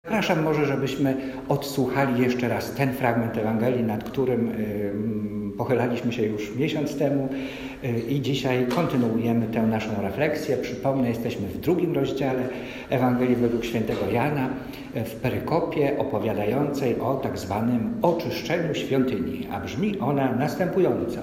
Zapraszam może, żebyśmy odsłuchali jeszcze raz ten fragment Ewangelii, nad którym pochylaliśmy się już miesiąc temu i dzisiaj kontynuujemy tę naszą refleksję. Przypomnę, jesteśmy w 2 rozdziale Ewangelii według świętego Jana, w perykopie opowiadającej o tak zwanym oczyszczeniu świątyni, a brzmi ona następująco.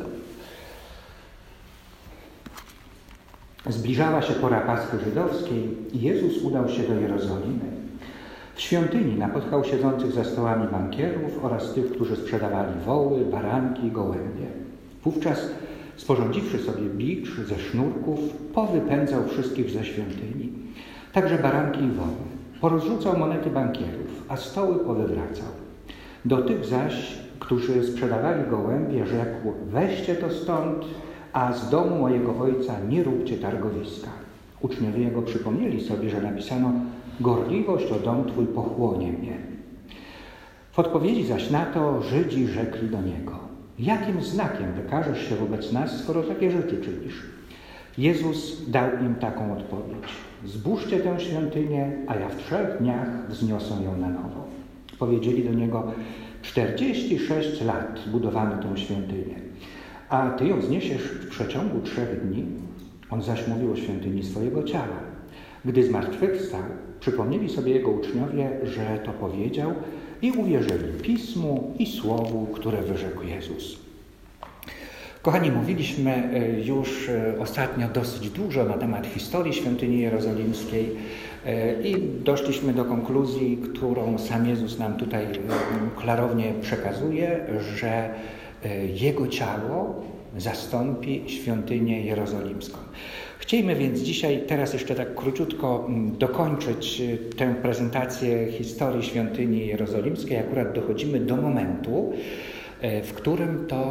Zbliżała się pora Paschy żydowskiej i Jezus udał się do Jerozolimy. W świątyni napotkał siedzących za stołami bankierów oraz tych, którzy sprzedawali woły, baranki i gołębie. Wówczas, sporządziwszy sobie bicz ze sznurków, powypędzał wszystkich ze świątyni, także baranki i woły. Porozrzucał monety bankierów, a stoły powywracał. Do tych zaś, którzy sprzedawali gołębie, rzekł: weźcie to stąd, a z domu mojego ojca nie róbcie targowiska. Uczniowie jego przypomnieli sobie, że napisano: gorliwość o dom Twój pochłonie mnie. W odpowiedzi zaś na to Żydzi rzekli do Niego: jakim znakiem wykażesz się wobec nas, skoro takie rzeczy czynisz? Jezus dał im taką odpowiedź: zbóżcie tę świątynię, a ja w 3 dniach wzniosę ją na nowo. Powiedzieli do Niego: 46 lat budowano tę świątynię, a Ty ją wzniesiesz w przeciągu 3 dni? On zaś mówił o świątyni swojego ciała. Gdy zmartwychwstał, przypomnieli sobie jego uczniowie, że to powiedział i uwierzyli Pismu i Słowu, które wyrzekł Jezus. Kochani, mówiliśmy już ostatnio dosyć dużo na temat historii świątyni jerozolimskiej i doszliśmy do konkluzji, którą sam Jezus nam tutaj klarownie przekazuje, że Jego ciało zastąpi świątynię jerozolimską. Chcielibyśmy więc dzisiaj, teraz jeszcze tak króciutko dokończyć tę prezentację historii świątyni jerozolimskiej. Akurat dochodzimy do momentu, w którym to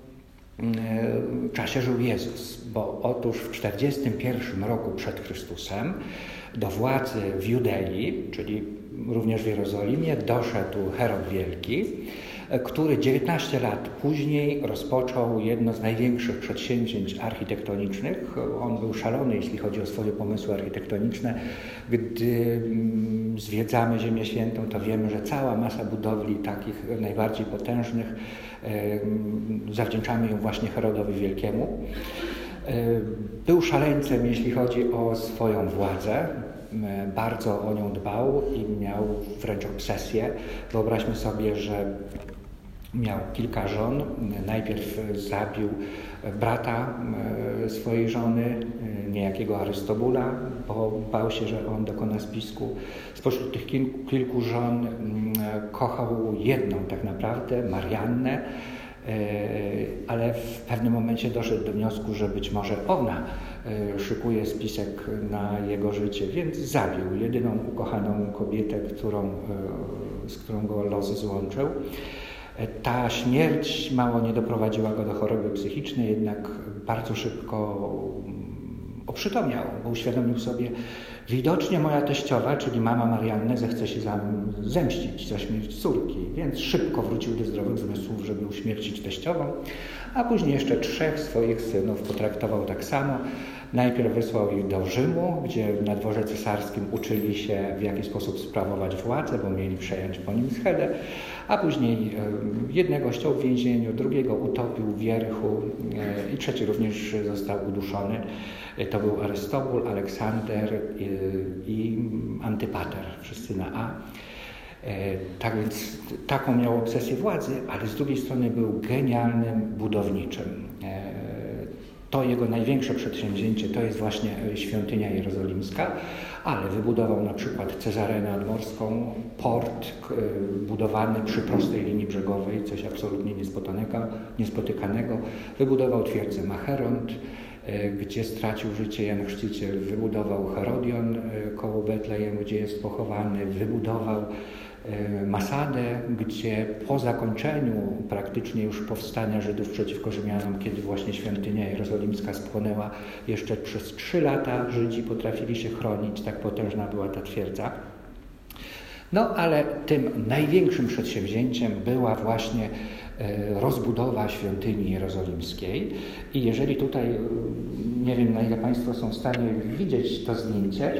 czasie żył Jezus, bo otóż w 41 roku przed Chrystusem do władzy w Judei, czyli również w Jerozolimie, doszedł Herod Wielki, który 19 lat później rozpoczął jedno z największych przedsięwzięć architektonicznych. On był szalony, jeśli chodzi o swoje pomysły architektoniczne. Gdy zwiedzamy Ziemię Świętą, to wiemy, że cała masa budowli takich najbardziej potężnych zawdzięczamy ją właśnie Herodowi Wielkiemu. Był szaleńcem, jeśli chodzi o swoją władzę. Bardzo o nią dbał i miał wręcz obsesję. Wyobraźmy sobie, że miał kilka żon. Najpierw zabił brata swojej żony, niejakiego Arystobula, bo bał się, że on dokona spisku. Spośród tych kilku żon kochał jedną tak naprawdę, Mariannę, ale w pewnym momencie doszedł do wniosku, że być może ona szykuje spisek na jego życie, więc zabił jedyną ukochaną kobietę, z którą go los złączył. Ta śmierć mało nie doprowadziła go do choroby psychicznej, jednak bardzo szybko oprzytomniał, bo uświadomił sobie, widocznie moja teściowa, czyli mama Marianny, zechce się zemścić za śmierć córki, więc szybko wrócił do zdrowych zmysłów, żeby uśmiercić teściową, a później jeszcze 3 swoich synów potraktował tak samo. Najpierw wysłał ich do Rzymu, gdzie na dworze cesarskim uczyli się, w jaki sposób sprawować władzę, bo mieli przejąć po nim schedę, a później jednego ściął w więzieniu, drugiego utopił w wierchu i 3 również został uduszony. To był Arystobul, Aleksander i Antypater, wszyscy na A. Tak więc taką miał obsesję władzy, ale z drugiej strony był genialnym budowniczym. To jego największe przedsięwzięcie to jest właśnie świątynia jerozolimska, ale wybudował na przykład Cezareę nadmorską, port budowany przy prostej linii brzegowej, coś absolutnie niespotykanego. Wybudował twierdzę Macheront, gdzie stracił życie Jan Chrzciciel. Wybudował Herodion koło Betlejemu, gdzie jest pochowany. Wybudował Masadę, gdzie po zakończeniu praktycznie już powstania Żydów przeciwko Rzymianom, kiedy właśnie świątynia jerozolimska spłonęła, jeszcze przez 3 lata Żydzi potrafili się chronić, tak potężna była ta twierdza. No ale tym największym przedsięwzięciem była właśnie rozbudowa świątyni jerozolimskiej i jeżeli tutaj Nie wiem, na ile Państwo są w stanie widzieć to zdjęcie.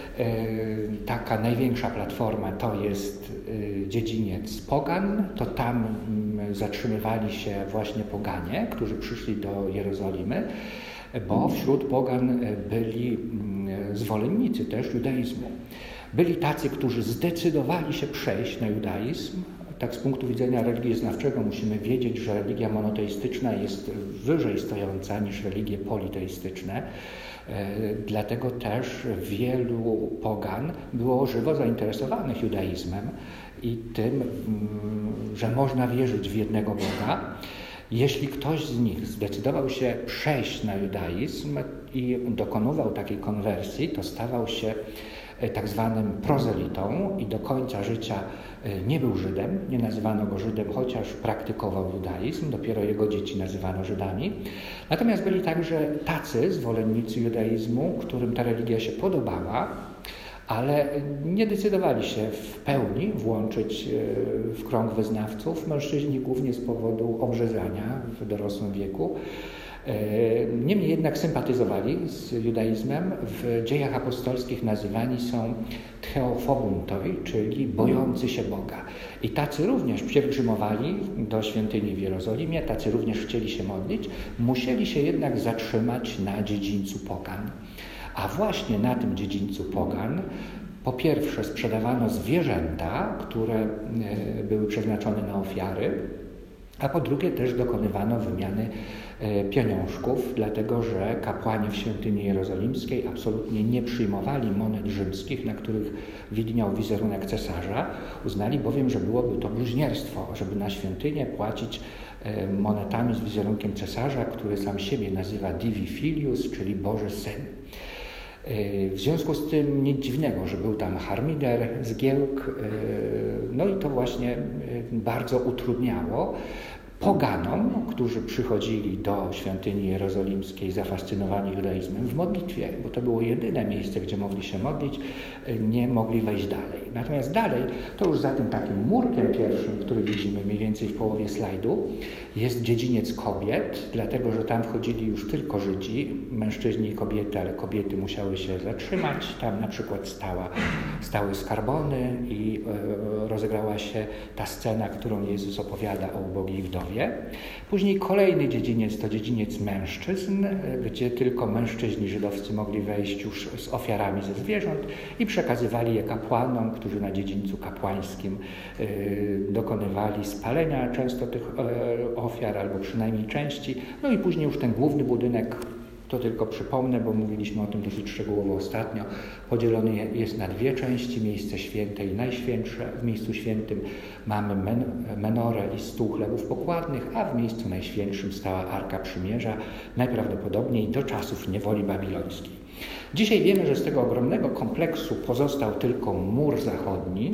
Taka największa platforma to jest dziedziniec Pogan. To tam zatrzymywali się właśnie poganie, którzy przyszli do Jerozolimy, bo wśród pogan byli zwolennicy też judaizmu. Byli tacy, którzy zdecydowali się przejść na judaizm. Tak z punktu widzenia religioznawczego musimy wiedzieć, że religia monoteistyczna jest wyżej stojąca niż religie politeistyczne. Dlatego też wielu pogan było żywo zainteresowanych judaizmem i tym, że można wierzyć w jednego Boga. Jeśli ktoś z nich zdecydował się przejść na judaizm i dokonywał takiej konwersji, to stawał się tak zwanym prozelitą i do końca życia nie był Żydem, nie nazywano go Żydem, chociaż praktykował judaizm, dopiero jego dzieci nazywano Żydami. Natomiast byli także tacy zwolennicy judaizmu, którym ta religia się podobała, ale nie decydowali się w pełni włączyć w krąg wyznawców, mężczyźni głównie z powodu obrzezania w dorosłym wieku. Niemniej jednak sympatyzowali z judaizmem. W dziejach apostolskich nazywani są theofobuntoi, czyli bojący się Boga. I tacy również pielgrzymowali do świątyni w Jerozolimie, tacy również chcieli się modlić, musieli się jednak zatrzymać na dziedzińcu pogan. A właśnie na tym dziedzińcu pogan po pierwsze sprzedawano zwierzęta, które były przeznaczone na ofiary, a po drugie też dokonywano wymiany pieniążków, dlatego że kapłani w świątyni jerozolimskiej absolutnie nie przyjmowali monet rzymskich, na których widniał wizerunek cesarza. Uznali bowiem, że byłoby to bluźnierstwo, żeby na świątynię płacić monetami z wizerunkiem cesarza, który sam siebie nazywa Divi Filius, czyli Boży Syn. W związku z tym nic dziwnego, że był tam harmider, zgiełk, no i to właśnie bardzo utrudniało poganom, którzy przychodzili do świątyni jerozolimskiej zafascynowani judaizmem w modlitwie, bo to było jedyne miejsce, gdzie mogli się modlić, nie mogli wejść dalej. Natomiast dalej, to już za tym takim murkiem pierwszym, który widzimy mniej więcej w połowie slajdu, jest dziedziniec kobiet, dlatego że tam wchodzili już tylko Żydzi, mężczyźni i kobiety, ale kobiety musiały się zatrzymać. Tam na przykład stały skarbony i rozegrała się ta scena, którą Jezus opowiada o ubogiej wdowie. Później kolejny dziedziniec to dziedziniec mężczyzn, gdzie tylko mężczyźni żydowscy mogli wejść już z ofiarami ze zwierząt i przekazywali je kapłanom, którzy na dziedzińcu kapłańskim dokonywali spalenia często tych ofiar, albo przynajmniej części. No i później już ten główny budynek, to tylko przypomnę, bo mówiliśmy o tym dosyć szczegółowo ostatnio, podzielony jest na dwie części, miejsce święte i najświętsze. W miejscu świętym mamy menorę i stół chlebów pokładnych, a w miejscu najświętszym stała Arka Przymierza, najprawdopodobniej do czasów niewoli babilońskiej. Dzisiaj wiemy, że z tego ogromnego kompleksu pozostał tylko mur zachodni,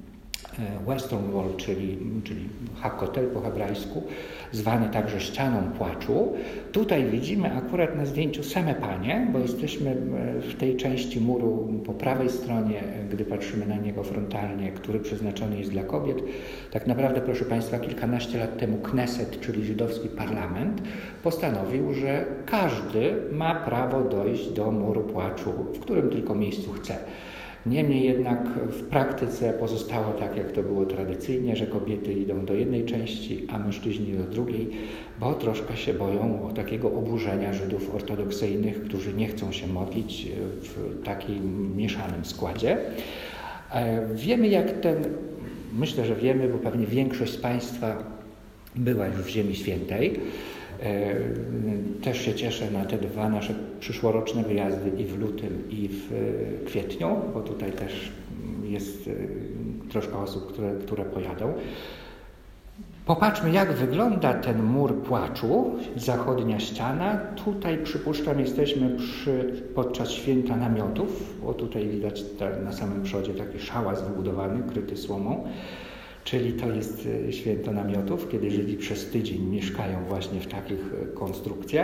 Western Wall, czyli Hakotel po hebrajsku, zwany także ścianą płaczu. Tutaj widzimy akurat na zdjęciu same panie, bo jesteśmy w tej części muru po prawej stronie, gdy patrzymy na niego frontalnie, który przeznaczony jest dla kobiet. Tak naprawdę, proszę Państwa, kilkanaście lat temu Kneset, czyli żydowski parlament, postanowił, że każdy ma prawo dojść do muru płaczu, w którym tylko miejscu chce. Niemniej jednak w praktyce pozostało tak, jak to było tradycyjnie, że kobiety idą do jednej części, a mężczyźni do drugiej, bo troszkę się boją takiego oburzenia Żydów ortodoksyjnych, którzy nie chcą się modlić w takim mieszanym składzie. Wiemy, myślę, że wiemy, bo pewnie większość z Państwa była już w Ziemi Świętej. Też się cieszę na te dwa nasze przyszłoroczne wyjazdy i w lutym, i w kwietniu, bo tutaj też jest troszkę osób, które pojadą. Popatrzmy, jak wygląda ten mur płaczu, zachodnia ściana. Tutaj, przypuszczam, jesteśmy podczas święta namiotów, bo tutaj widać na samym przodzie taki szałas wybudowany, kryty słomą. Czyli to jest święto namiotów, kiedy Żydzi przez tydzień mieszkają właśnie w takich konstrukcjach.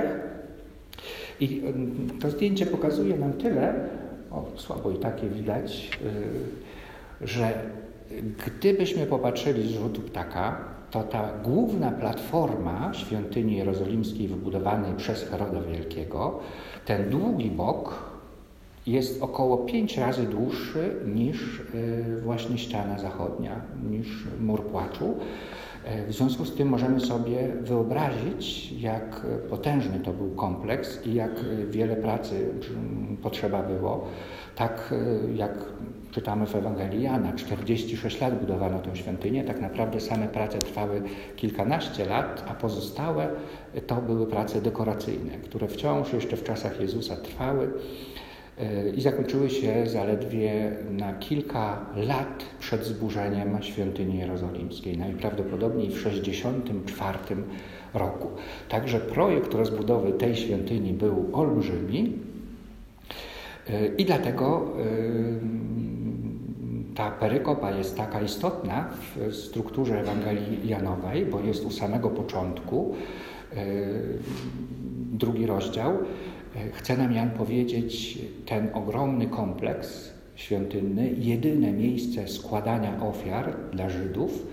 I to zdjęcie pokazuje nam tyle, słabo i takie widać, że Gdybyśmy popatrzyli z rzutu ptaka, to ta główna platforma świątyni jerozolimskiej wybudowanej przez Heroda Wielkiego, ten długi bok jest około 5 razy dłuższy niż właśnie ściana zachodnia, niż mur płaczu. W związku z tym możemy sobie wyobrazić, jak potężny to był kompleks i jak wiele pracy potrzeba było. Tak jak czytamy w Ewangelii Jana, 46 lat budowano tę świątynię, tak naprawdę same prace trwały kilkanaście lat, a pozostałe to były prace dekoracyjne, które wciąż jeszcze w czasach Jezusa trwały i zakończyły się zaledwie na kilka lat przed zburzeniem świątyni jerozolimskiej, najprawdopodobniej w 64 roku. Także projekt rozbudowy tej świątyni był olbrzymi i dlatego ta perykopa jest taka istotna w strukturze Ewangelii Janowej, bo jest u samego początku, 2 rozdział. Chce nam Jan powiedzieć, ten ogromny kompleks świątynny, jedyne miejsce składania ofiar dla Żydów,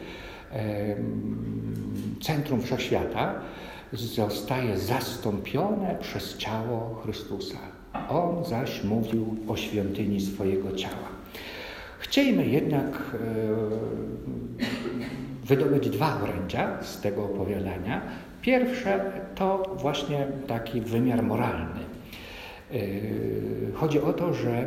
centrum wszechświata, zostaje zastąpione przez ciało Chrystusa. On zaś mówił o świątyni swojego ciała. Chcielibyśmy jednak wydobyć 2 orędzia z tego opowiadania. Pierwsze to właśnie taki wymiar moralny. Chodzi o to, że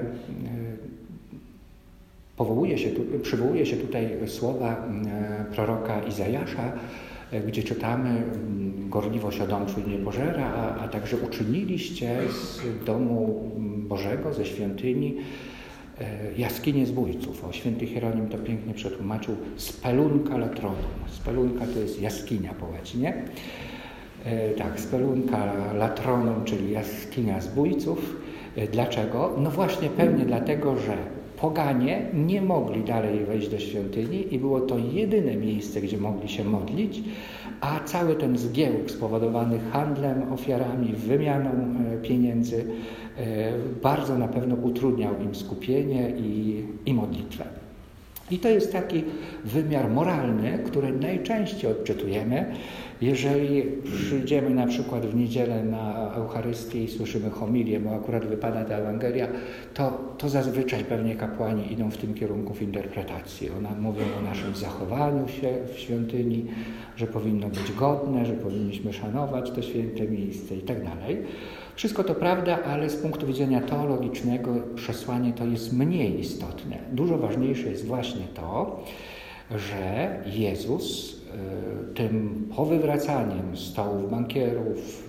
przywołuje się tutaj słowa proroka Izajasza, gdzie czytamy: gorliwość Odomczu nie pożera, a także uczyniliście z domu Bożego, ze świątyni, jaskinię zbójców. O, święty Hieronim to pięknie przetłumaczył: spelunca latronum. Spelunca to jest jaskinia po łacinie. Tak, spelunca latronum, czyli jaskinia zbójców. Dlaczego? No właśnie pewnie dlatego, że poganie nie mogli dalej wejść do świątyni i było to jedyne miejsce, gdzie mogli się modlić, a cały ten zgiełk spowodowany handlem, ofiarami, wymianą pieniędzy bardzo na pewno utrudniał im skupienie i modlitwę. I to jest taki wymiar moralny, który najczęściej odczytujemy, jeżeli przyjdziemy na przykład w niedzielę na Eucharystię i słyszymy homilię, bo akurat wypada ta Ewangelia, to zazwyczaj pewnie kapłani idą w tym kierunku w interpretacji. Mówią o naszym zachowaniu się w świątyni, że powinno być godne, że powinniśmy szanować to święte miejsce i tak dalej. Wszystko to prawda, ale z punktu widzenia teologicznego przesłanie to jest mniej istotne. Dużo ważniejsze jest właśnie to, że Jezus tym powywracaniem stołów bankierów,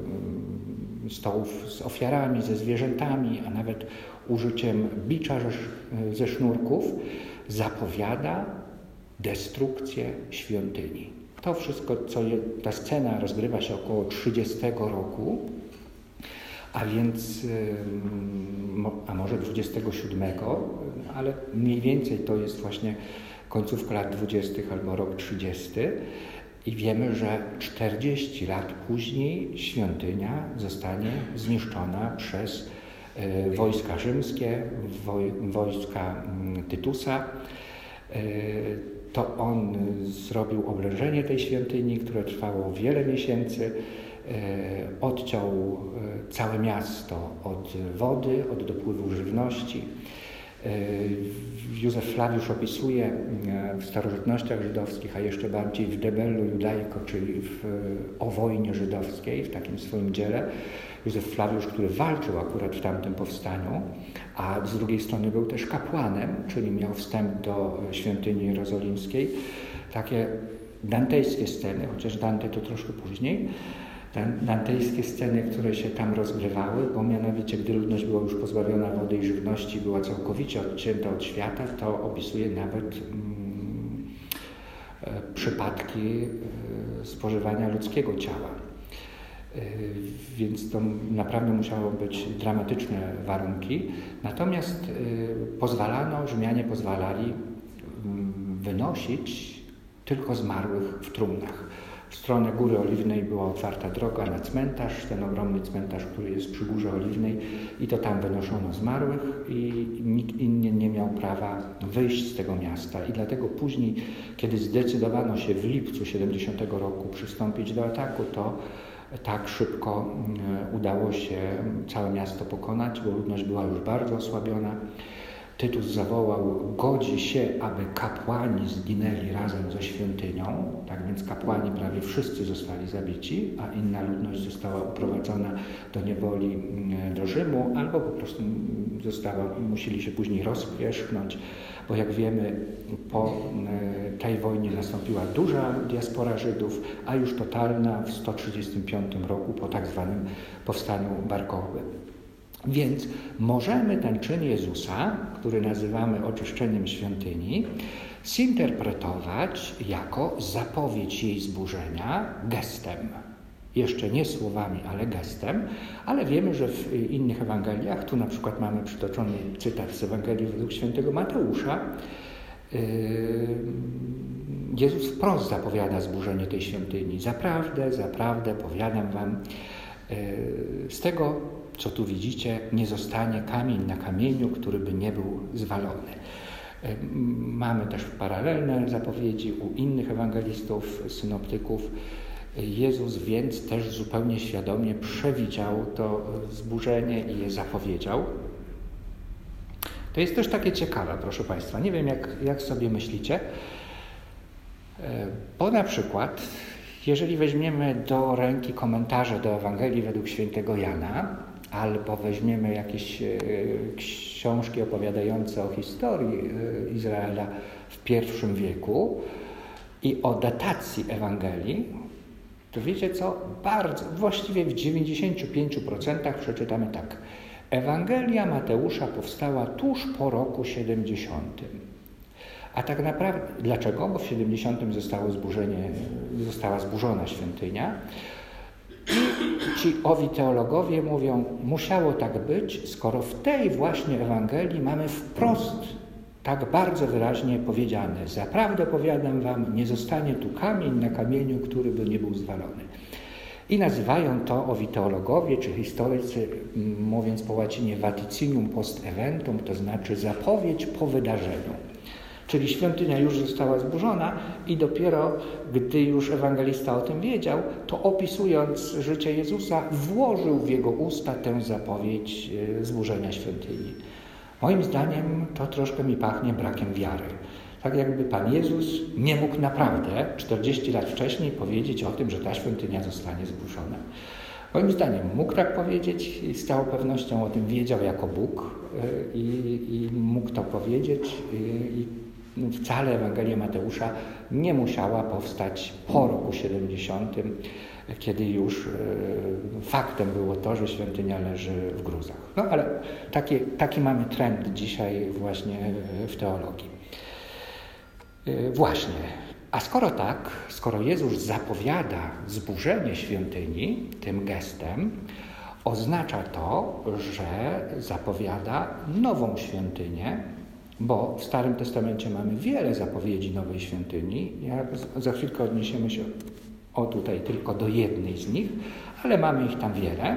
stołów z ofiarami, ze zwierzętami, a nawet użyciem bicza ze sznurków zapowiada destrukcję świątyni. To wszystko, ta scena rozgrywa się około 30 roku, a więc, a może 27, ale mniej więcej to jest właśnie końcówka lat 20. albo rok 30. I wiemy, że 40 lat później świątynia zostanie zniszczona przez wojska rzymskie, wojska Tytusa. To on zrobił oblężenie tej świątyni, które trwało wiele miesięcy. Odciął całe miasto od wody, od dopływu żywności. Józef Flawiusz opisuje w starożytnościach żydowskich, a jeszcze bardziej w De Bello Judaico, czyli o wojnie żydowskiej, w takim swoim dziele. Józef Flawiusz, który walczył akurat w tamtym powstaniu, a z drugiej strony był też kapłanem, czyli miał wstęp do świątyni jerozolimskiej. Takie dantejskie sceny, chociaż Dante to troszkę później, dantejskie sceny, które się tam rozgrywały, bo mianowicie gdy ludność była już pozbawiona wody i żywności, była całkowicie odcięta od świata, to opisuje nawet przypadki spożywania ludzkiego ciała. Więc to naprawdę musiało być dramatyczne warunki. Natomiast Rzymianie pozwalali wynosić tylko zmarłych w trumnach. W stronę Góry Oliwnej była otwarta droga na cmentarz, ten ogromny cmentarz, który jest przy Górze Oliwnej, i to tam wynoszono zmarłych i nikt inny nie miał prawa wyjść z tego miasta. I dlatego później, kiedy zdecydowano się w lipcu 70 roku przystąpić do ataku, to tak szybko udało się całe miasto pokonać, bo ludność była już bardzo osłabiona. Tytus zawołał: godzi się, aby kapłani zginęli razem ze świątynią. Tak więc kapłani prawie wszyscy zostali zabici, a inna ludność została uprowadzona do niewoli do Rzymu, albo po prostu musieli się później rozpierzchnąć, bo jak wiemy, po tej wojnie nastąpiła duża diaspora Żydów, a już totalna w 135 roku po tak zwanym powstaniu Bar-Kochby. Więc możemy ten czyn Jezusa, który nazywamy oczyszczeniem świątyni, zinterpretować jako zapowiedź jej zburzenia gestem. Jeszcze nie słowami, ale gestem, ale wiemy, że w innych Ewangeliach, tu na przykład mamy przytoczony cytat z Ewangelii według świętego Mateusza, Jezus wprost zapowiada zburzenie tej świątyni. Zaprawdę, zaprawdę, powiadam wam, z tego, co tu widzicie, nie zostanie kamień na kamieniu, który by nie był zwalony. Mamy też paralelne zapowiedzi u innych ewangelistów, synoptyków. Jezus więc też zupełnie świadomie przewidział to zburzenie i je zapowiedział. To jest też takie ciekawe, proszę Państwa. Nie wiem, jak sobie myślicie, bo na przykład, jeżeli weźmiemy do ręki komentarze do Ewangelii według świętego Jana, albo weźmiemy jakieś książki opowiadające o historii Izraela w I wieku i o datacji Ewangelii, to wiecie co? Właściwie w 95% przeczytamy tak. Ewangelia Mateusza powstała tuż po roku 70. A tak naprawdę, dlaczego? Bo w 70 została zburzona świątynia. I ci owi teologowie mówią, musiało tak być, skoro w tej właśnie Ewangelii mamy wprost tak bardzo wyraźnie powiedziane: zaprawdę powiadam wam, nie zostanie tu kamień na kamieniu, który by nie był zwalony. I nazywają to owi teologowie czy historycy, mówiąc po łacinie, vaticinium post eventum, to znaczy zapowiedź po wydarzeniu. Czyli świątynia już została zburzona i dopiero gdy już ewangelista o tym wiedział, to opisując życie Jezusa, włożył w jego usta tę zapowiedź zburzenia świątyni. Moim zdaniem to troszkę mi pachnie brakiem wiary. Tak jakby Pan Jezus nie mógł naprawdę 40 lat wcześniej powiedzieć o tym, że ta świątynia zostanie zburzona. Moim zdaniem mógł tak powiedzieć i z całą pewnością o tym wiedział jako Bóg i mógł to powiedzieć i wcale Ewangelia Mateusza nie musiała powstać po roku 70, kiedy już faktem było to, że świątynia leży w gruzach. No ale taki mamy trend dzisiaj właśnie w teologii. Właśnie. A skoro Jezus zapowiada zburzenie świątyni tym gestem, oznacza to, że zapowiada nową świątynię, bo w Starym Testamencie mamy wiele zapowiedzi nowej świątyni. Za chwilkę odniesiemy się tutaj tylko do jednej z nich, ale mamy ich tam wiele.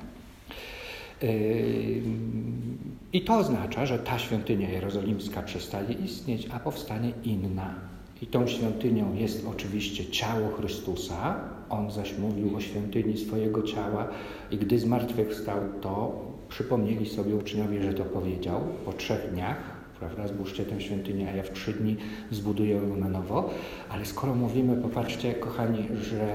I to oznacza, że ta świątynia jerozolimska przestaje istnieć, a powstanie inna. I tą świątynią jest oczywiście ciało Chrystusa. On zaś mówił o świątyni swojego ciała i gdy zmartwychwstał, to przypomnieli sobie uczniowie, że to powiedział po 3 dniach. Prawda? Zbóżcie tę świątynię, a ja w 3 dni zbuduję ją na nowo. Ale skoro mówimy, popatrzcie, kochani, że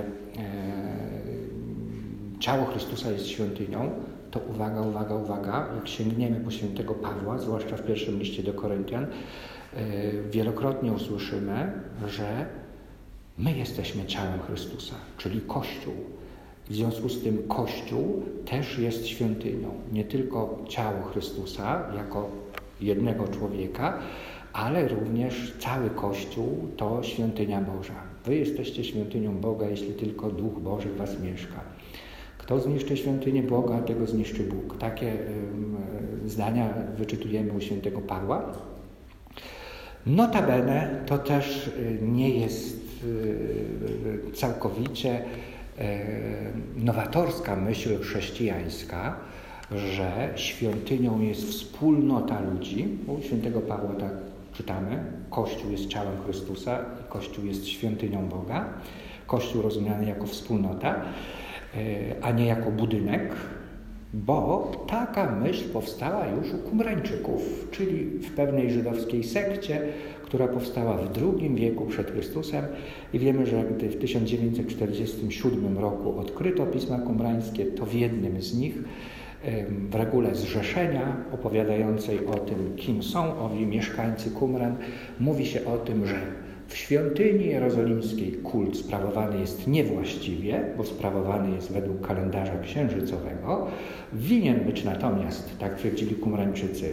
ciało Chrystusa jest świątynią, to uwaga, jak sięgniemy po świętego Pawła, zwłaszcza w pierwszym liście do Koryntian, wielokrotnie usłyszymy, że my jesteśmy ciałem Chrystusa, czyli Kościół. W związku z tym Kościół też jest świątynią. Nie tylko ciało Chrystusa jako jednego człowieka, ale również cały Kościół to świątynia Boża. Wy jesteście świątynią Boga, jeśli tylko Duch Boży w was mieszka. Kto zniszczy świątynię Boga, tego zniszczy Bóg. Takie zdania wyczytujemy u świętego Pawła. Notabene to też nie jest całkowicie nowatorska myśl chrześcijańska, że świątynią jest wspólnota ludzi. U świętego Pawła tak czytamy, Kościół jest ciałem Chrystusa i Kościół jest świątynią Boga. Kościół rozumiany jako wspólnota, a nie jako budynek, bo taka myśl powstała już u Kumrańczyków, czyli w pewnej żydowskiej sekcie, która powstała w II wieku przed Chrystusem i wiemy, że gdy w 1947 roku odkryto pisma kumrańskie, to w jednym z nich, w regule zrzeszenia opowiadającej o tym, kim są owi mieszkańcy Kumran, mówi się o tym, że w świątyni jerozolimskiej kult sprawowany jest niewłaściwie, bo sprawowany jest według kalendarza księżycowego. Winien być natomiast, tak twierdzili Kumrańczycy,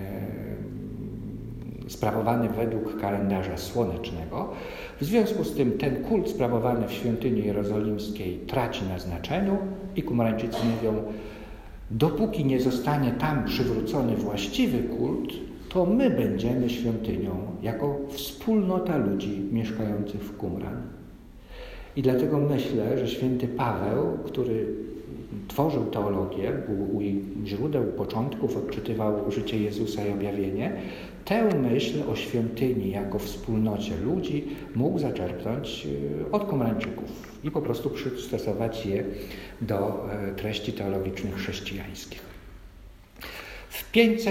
sprawowany według kalendarza słonecznego. W związku z tym ten kult sprawowany w świątyni jerozolimskiej traci na znaczeniu i Kumrańczycy mówią, dopóki nie zostanie tam przywrócony właściwy kult, to my będziemy świątynią jako wspólnota ludzi mieszkających w Qumran. I dlatego myślę, że święty Paweł, który tworzył teologię, był u źródeł początków, odczytywał życie Jezusa i objawienie, tę myśl o świątyni jako wspólnocie ludzi mógł zaczerpnąć od Kumrańczyków i po prostu przystosować je do treści teologicznych chrześcijańskich. W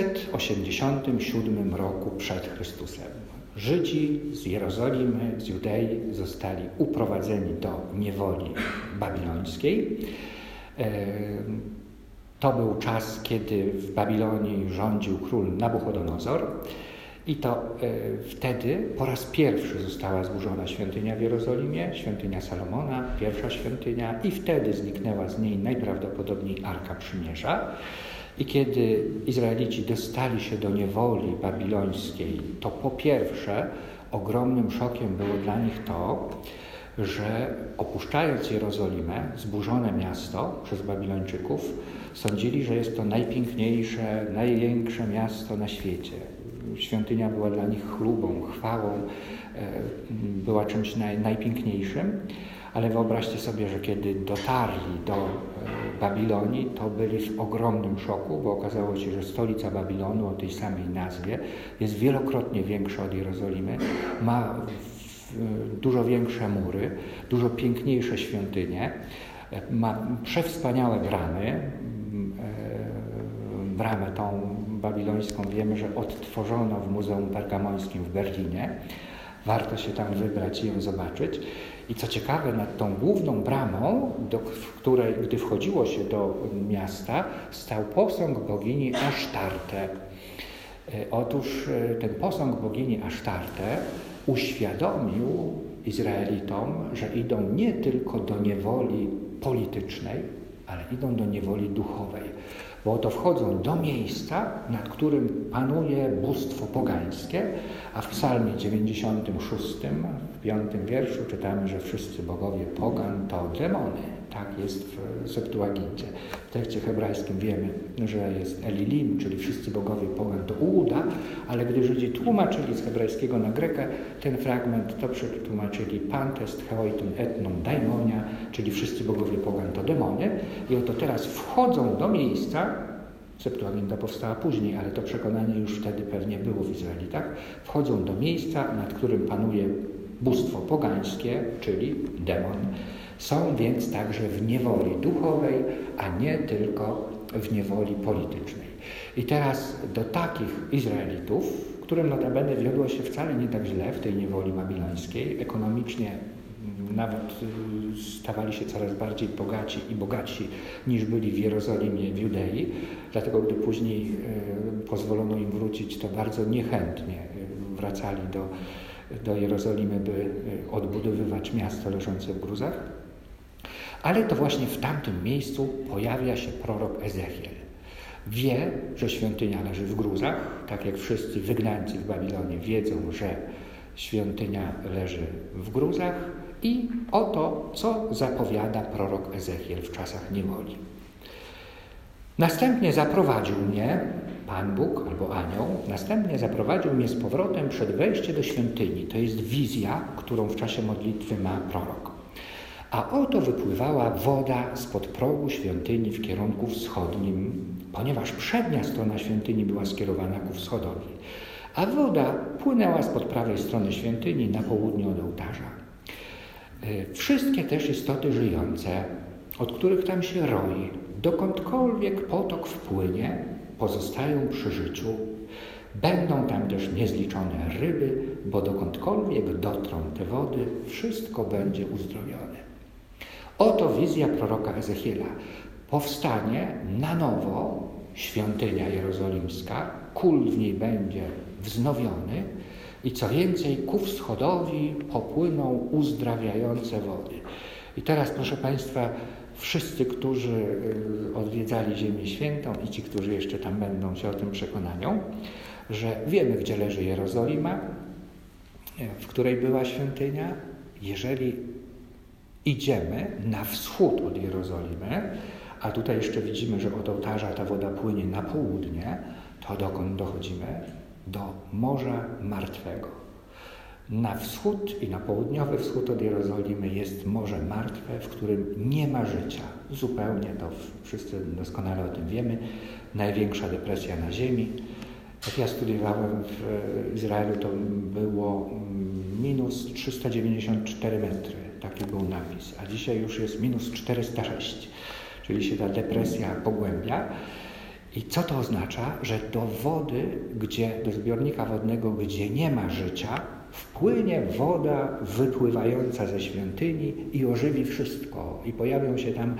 587 roku przed Chrystusem Żydzi z Jerozolimy, z Judei zostali uprowadzeni do niewoli babilońskiej. To był czas, kiedy w Babilonii rządził król Nabuchodonozor i to wtedy po raz pierwszy została zburzona świątynia w Jerozolimie, świątynia Salomona, pierwsza świątynia i wtedy zniknęła z niej najprawdopodobniej Arka Przymierza. I kiedy Izraelici dostali się do niewoli babilońskiej, to po pierwsze ogromnym szokiem było dla nich to, że opuszczając Jerozolimę, zburzone miasto przez Babilończyków, sądzili, że jest to najpiękniejsze, największe miasto na świecie. Świątynia była dla nich chlubą, chwałą, była czymś najpiękniejszym, ale wyobraźcie sobie, że kiedy dotarli do Babilonii, to byli w ogromnym szoku, bo okazało się, że stolica Babilonu o tej samej nazwie jest wielokrotnie większa od Jerozolimy, ma dużo większe mury, dużo piękniejsze świątynie, ma przewspaniałe bramy. Bramę tą babilońską wiemy, że odtworzono w Muzeum Pergamońskim w Berlinie. Warto się tam wybrać i ją zobaczyć. I co ciekawe, nad tą główną bramą, w której, gdy wchodziło się do miasta, stał posąg bogini Asztarte. Otóż ten posąg bogini Asztarte uświadomił Izraelitom, że idą nie tylko do niewoli politycznej, ale idą do niewoli duchowej. Bo oto wchodzą do miejsca, nad którym panuje bóstwo pogańskie, a w psalmie 96, w 5 wierszu czytamy, że wszyscy bogowie pogan to demony. Tak jest w Septuagincie. W tekście hebrajskim wiemy, że jest Elilim, czyli wszyscy bogowie pogan to Uuda, ale gdy Żydzi tłumaczyli z hebrajskiego na grekę ten fragment, to przetłumaczyli Pantest, Heoiton, Etnon, Daimonia, czyli wszyscy bogowie pogan to demony. I oto teraz wchodzą do miejsca, Septuaginta powstała później, ale to przekonanie już wtedy pewnie było w Izraelitach, wchodzą do miejsca, nad którym panuje bóstwo pogańskie, czyli demon. Są więc także w niewoli duchowej, a nie tylko w niewoli politycznej. I teraz do takich Izraelitów, którym notabene wiodło się wcale nie tak źle w tej niewoli babilońskiej, ekonomicznie nawet stawali się coraz bardziej bogaci i bogatsi niż byli w Jerozolimie, w Judei. Dlatego gdy później pozwolono im wrócić, to bardzo niechętnie wracali do Jerozolimy, by odbudowywać miasto leżące w gruzach. Ale to właśnie w tamtym miejscu pojawia się prorok Ezechiel. Wie, że świątynia leży w gruzach, tak jak wszyscy wygnańcy w Babilonie wiedzą, że świątynia leży w gruzach i oto, co zapowiada prorok Ezechiel w czasach niewoli. Następnie zaprowadził mnie Pan Bóg albo anioł następnie zaprowadził mnie z powrotem przed wejście do świątyni. To jest wizja, którą w czasie modlitwy ma prorok. A oto wypływała woda spod progu świątyni w kierunku wschodnim, ponieważ przednia strona świątyni była skierowana ku wschodowi, a woda płynęła spod prawej strony świątyni na południe od ołtarza. Wszystkie też istoty żyjące, od których tam się roi, dokądkolwiek potok wpłynie, pozostają przy życiu. Będą tam też niezliczone ryby, bo dokądkolwiek dotrą te wody, wszystko będzie uzdrowione. Oto wizja proroka Ezechiela. Powstanie na nowo świątynia jerozolimska, kul w niej będzie wznowiony i co więcej, ku wschodowi popłyną uzdrawiające wody. I teraz, proszę Państwa, wszyscy, którzy odwiedzali Ziemię Świętą i ci, którzy jeszcze tam będą, się o tym przekonają, że wiemy, gdzie leży Jerozolima, w której była świątynia. Jeżeli idziemy na wschód od Jerozolimy, a tutaj jeszcze widzimy, że od ołtarza ta woda płynie na południe, to dokąd dochodzimy? Do Morza Martwego. Na wschód i na południowy wschód od Jerozolimy jest Morze Martwe, w którym nie ma życia. Zupełnie, to wszyscy doskonale o tym wiemy. Największa depresja na ziemi. Jak ja studiowałem w Izraelu, to było minus 394 metry. Taki był napis. A dzisiaj już jest minus 406. Czyli się ta depresja pogłębia. I co to oznacza? Że do wody, do zbiornika wodnego, gdzie nie ma życia, wpłynie woda wypływająca ze świątyni i ożywi wszystko. I pojawią się tam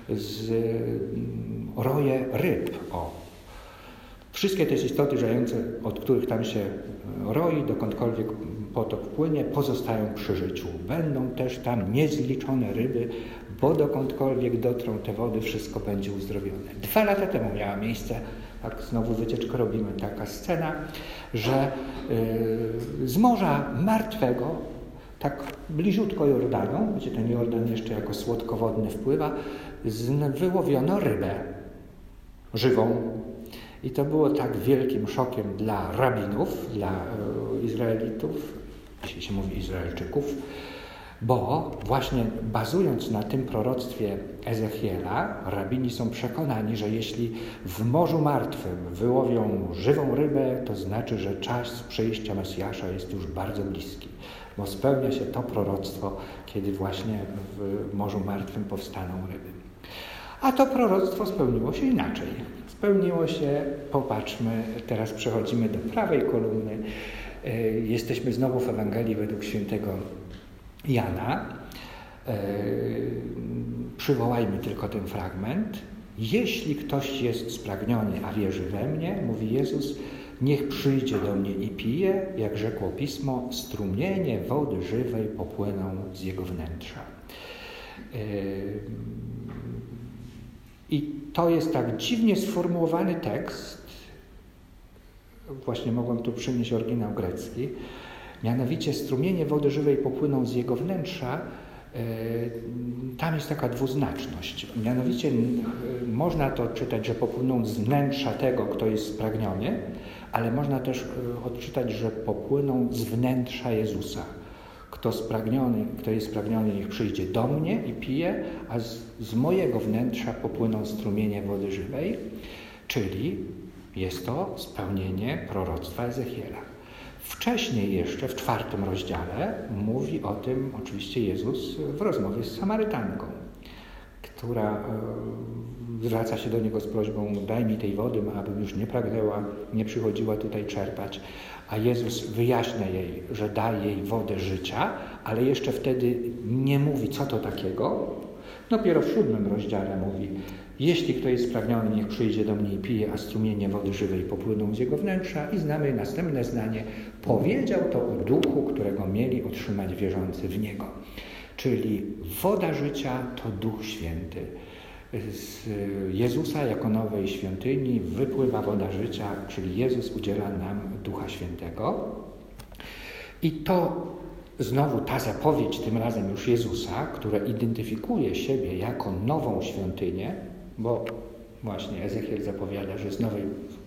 roje ryb. Wszystkie te istoty żyjące, od których tam się roi, dokądkolwiek potok płynie, pozostają przy życiu. Będą też tam niezliczone ryby, bo dokądkolwiek dotrą te wody, wszystko będzie uzdrowione. 2 lata temu miała miejsce, tak znowu wycieczkę robimy, taka scena, że z Morza Martwego, tak bliziutko Jordanu, gdzie ten Jordan jeszcze jako słodkowodny wpływa, wyłowiono rybę żywą. I to było tak wielkim szokiem dla rabinów, dla Izraelitów, jeśli się mówi Izraelczyków, bo właśnie bazując na tym proroctwie Ezechiela, rabini są przekonani, że jeśli w Morzu Martwym wyłowią żywą rybę, to znaczy, że czas przyjścia Mesjasza jest już bardzo bliski, bo spełnia się to proroctwo, kiedy właśnie w Morzu Martwym powstaną ryby. A to proroctwo spełniło się inaczej. Spełniło się, popatrzmy, teraz przechodzimy do prawej kolumny. Jesteśmy znowu w Ewangelii według świętego Jana. Przywołajmy tylko ten fragment. Jeśli ktoś jest spragniony, a wierzy we mnie, mówi Jezus, niech przyjdzie do mnie i pije, jak rzekło Pismo, strumienie wody żywej popłyną z jego wnętrza. I to jest tak dziwnie sformułowany tekst, właśnie mogłem tu przynieść oryginał grecki, mianowicie strumienie wody żywej popłyną z jego wnętrza, tam jest taka dwuznaczność. Mianowicie można to czytać, że popłyną z wnętrza tego, kto jest spragniony, ale można też odczytać, że popłyną z wnętrza Jezusa. Kto jest spragniony, niech przyjdzie do mnie i pije, a z mojego wnętrza popłyną strumienie wody żywej, czyli jest to spełnienie proroctwa Ezechiela. Wcześniej jeszcze, w 4 rozdziale, mówi o tym oczywiście Jezus w rozmowie z Samarytanką, która zwraca się do Niego z prośbą, daj mi tej wody, abym już nie pragnęła, nie przychodziła tutaj czerpać. A Jezus wyjaśnia jej, że da jej wodę życia, ale jeszcze wtedy nie mówi, co to takiego. Dopiero w 7 rozdziale mówi, jeśli kto jest spragniony, niech przyjdzie do mnie i pije, a strumienie wody żywej popłyną z jego wnętrza. I znamy następne zdanie, powiedział to o duchu, którego mieli otrzymać wierzący w Niego. Czyli woda życia to Duch Święty. Z Jezusa jako nowej świątyni wypływa woda życia, czyli Jezus udziela nam Ducha Świętego. I to znowu ta zapowiedź, tym razem już Jezusa, która identyfikuje siebie jako nową świątynię, bo właśnie Ezechiel zapowiada, że z nowej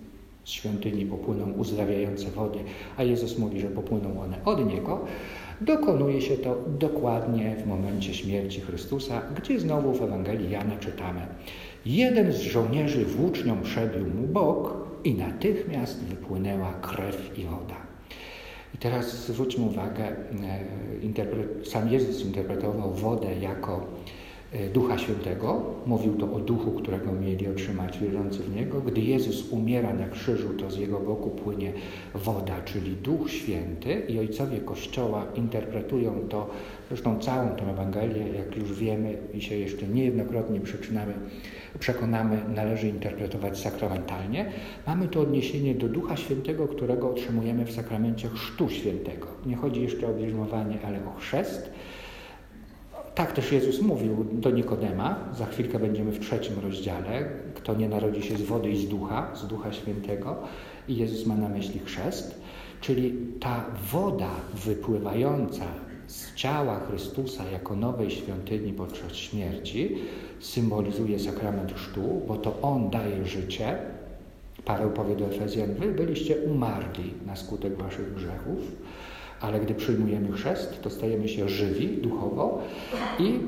z świątyni popłyną uzdrawiające wody, a Jezus mówi, że popłyną one od Niego, dokonuje się to dokładnie w momencie śmierci Chrystusa, gdzie znowu w Ewangelii Jana czytamy: jeden z żołnierzy włócznią przebił mu bok i natychmiast wypłynęła krew i woda. I teraz zwróćmy uwagę, sam Jezus interpretował wodę jako Ducha Świętego. Mówił to o Duchu, którego mieli otrzymać wierzący w Niego. Gdy Jezus umiera na krzyżu, to z Jego boku płynie woda, czyli Duch Święty, i ojcowie Kościoła interpretują to, zresztą całą tę Ewangelię, jak już wiemy i się jeszcze niejednokrotnie przekonamy, należy interpretować sakramentalnie. Mamy to odniesienie do Ducha Świętego, którego otrzymujemy w sakramencie Chrztu Świętego. Nie chodzi jeszcze o bierzmowanie, ale o chrzest. Tak też Jezus mówił do Nikodema, za chwilkę będziemy w 3 rozdziale, kto nie narodzi się z wody i z Ducha Świętego, i Jezus ma na myśli chrzest, czyli ta woda wypływająca z ciała Chrystusa jako nowej świątyni podczas śmierci symbolizuje sakrament chrztu, bo to On daje życie. Paweł powie do Efezjan: wy byliście umarli na skutek waszych grzechów, ale gdy przyjmujemy chrzest, to stajemy się żywi duchowo i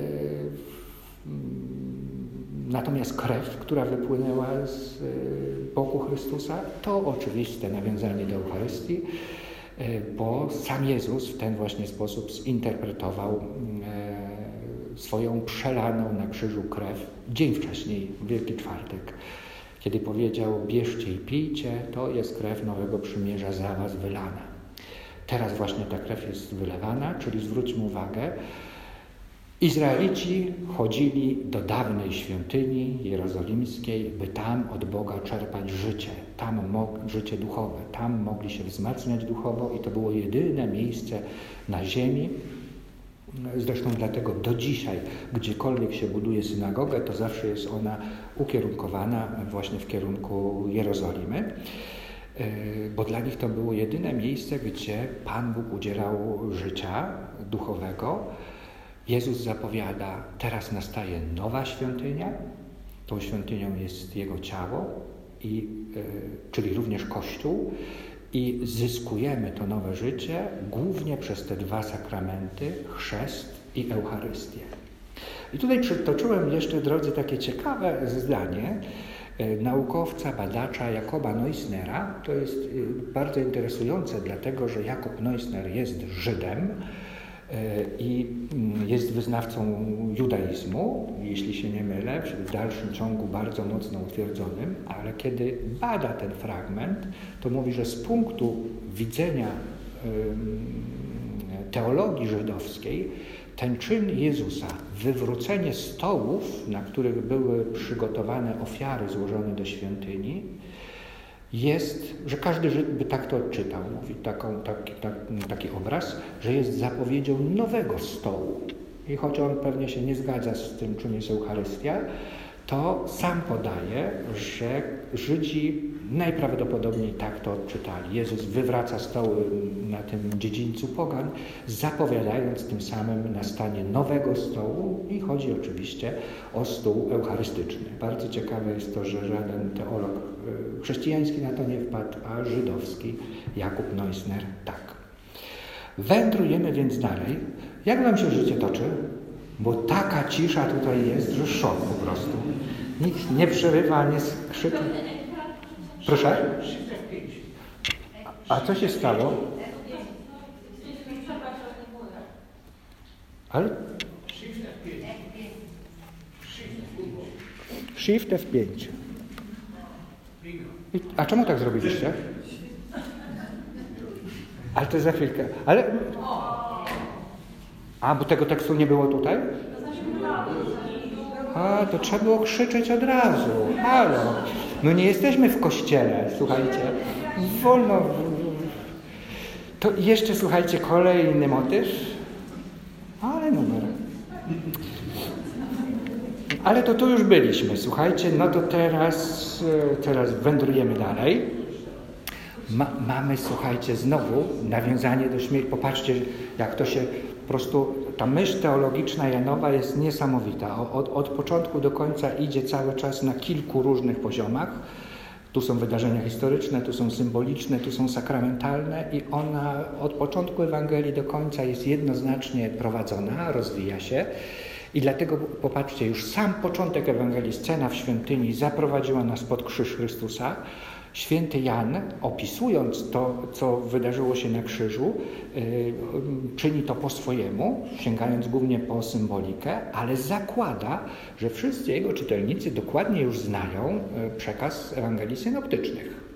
natomiast krew, która wypłynęła z boku Chrystusa, to oczywiste nawiązanie do Eucharystii, bo sam Jezus w ten właśnie sposób zinterpretował swoją przelaną na krzyżu krew dzień wcześniej, Wielki Czwartek, kiedy powiedział: bierzcie i pijcie, to jest krew nowego przymierza za was wylana. Teraz właśnie ta krew jest wylewana, czyli zwróćmy uwagę, Izraelici chodzili do dawnej świątyni jerozolimskiej, by tam od Boga czerpać życie, życie duchowe, tam mogli się wzmacniać duchowo i to było jedyne miejsce na ziemi. Zresztą dlatego do dzisiaj, gdziekolwiek się buduje synagogę, to zawsze jest ona ukierunkowana właśnie w kierunku Jerozolimy, bo dla nich to było jedyne miejsce, gdzie Pan Bóg udzielał życia duchowego. Jezus zapowiada: teraz nastaje nowa świątynia, tą świątynią jest Jego ciało, czyli również Kościół, i zyskujemy to nowe życie głównie przez te 2 sakramenty, chrzest i Eucharystię. I tutaj przytoczyłem jeszcze, drodzy, takie ciekawe zdanie naukowca, badacza Jakoba Neusnera. To jest bardzo interesujące, dlatego że Jakub Neusner jest Żydem i jest wyznawcą judaizmu, jeśli się nie mylę, w dalszym ciągu bardzo mocno utwierdzonym, ale kiedy bada ten fragment, to mówi, że z punktu widzenia teologii żydowskiej ten czyn Jezusa, wywrócenie stołów, na których były przygotowane ofiary złożone do świątyni, jest, że każdy Żyd by tak to odczytał, mówi taki obraz, że jest zapowiedzią nowego stołu. I choć on pewnie się nie zgadza z tym, czym jest Eucharystia, to sam podaje, że Żydzi najprawdopodobniej tak to odczytali. Jezus wywraca stoły na tym dziedzińcu pogan, zapowiadając tym samym nastanie nowego stołu, i chodzi oczywiście o stół eucharystyczny. Bardzo ciekawe jest to, że żaden teolog chrześcijański na to nie wpadł, a żydowski Jakub Neusner tak. Wędrujemy więc dalej. Jak wam się życie toczy? Bo taka cisza tutaj jest, że szok po prostu. Nikt nie przerywa, nie krzyczy. Proszę? A co się stało? Ale? Shift F5. A czemu tak zrobiliście? Ale to za chwilkę. Ale... A, bo tego tekstu nie było tutaj? A, to trzeba było krzyczeć od razu. Halo. No nie jesteśmy w kościele, słuchajcie. Wolno. To jeszcze, słuchajcie, kolejny motyw. Ale numer. Ale to tu już byliśmy, słuchajcie. No to teraz wędrujemy dalej. Mamy, słuchajcie, znowu nawiązanie do śmierci. Popatrzcie, jak to się po prostu... Ta myśl teologiczna Janowa jest niesamowita. Od początku do końca idzie cały czas na kilku różnych poziomach. Tu są wydarzenia historyczne, tu są symboliczne, tu są sakramentalne i ona od początku Ewangelii do końca jest jednoznacznie prowadzona, rozwija się. I dlatego popatrzcie, już sam początek Ewangelii, scena w świątyni zaprowadziła nas pod krzyż Chrystusa. Święty Jan, opisując to, co wydarzyło się na krzyżu, czyni to po swojemu, sięgając głównie po symbolikę, ale zakłada, że wszyscy jego czytelnicy dokładnie już znają przekaz Ewangelii synoptycznych.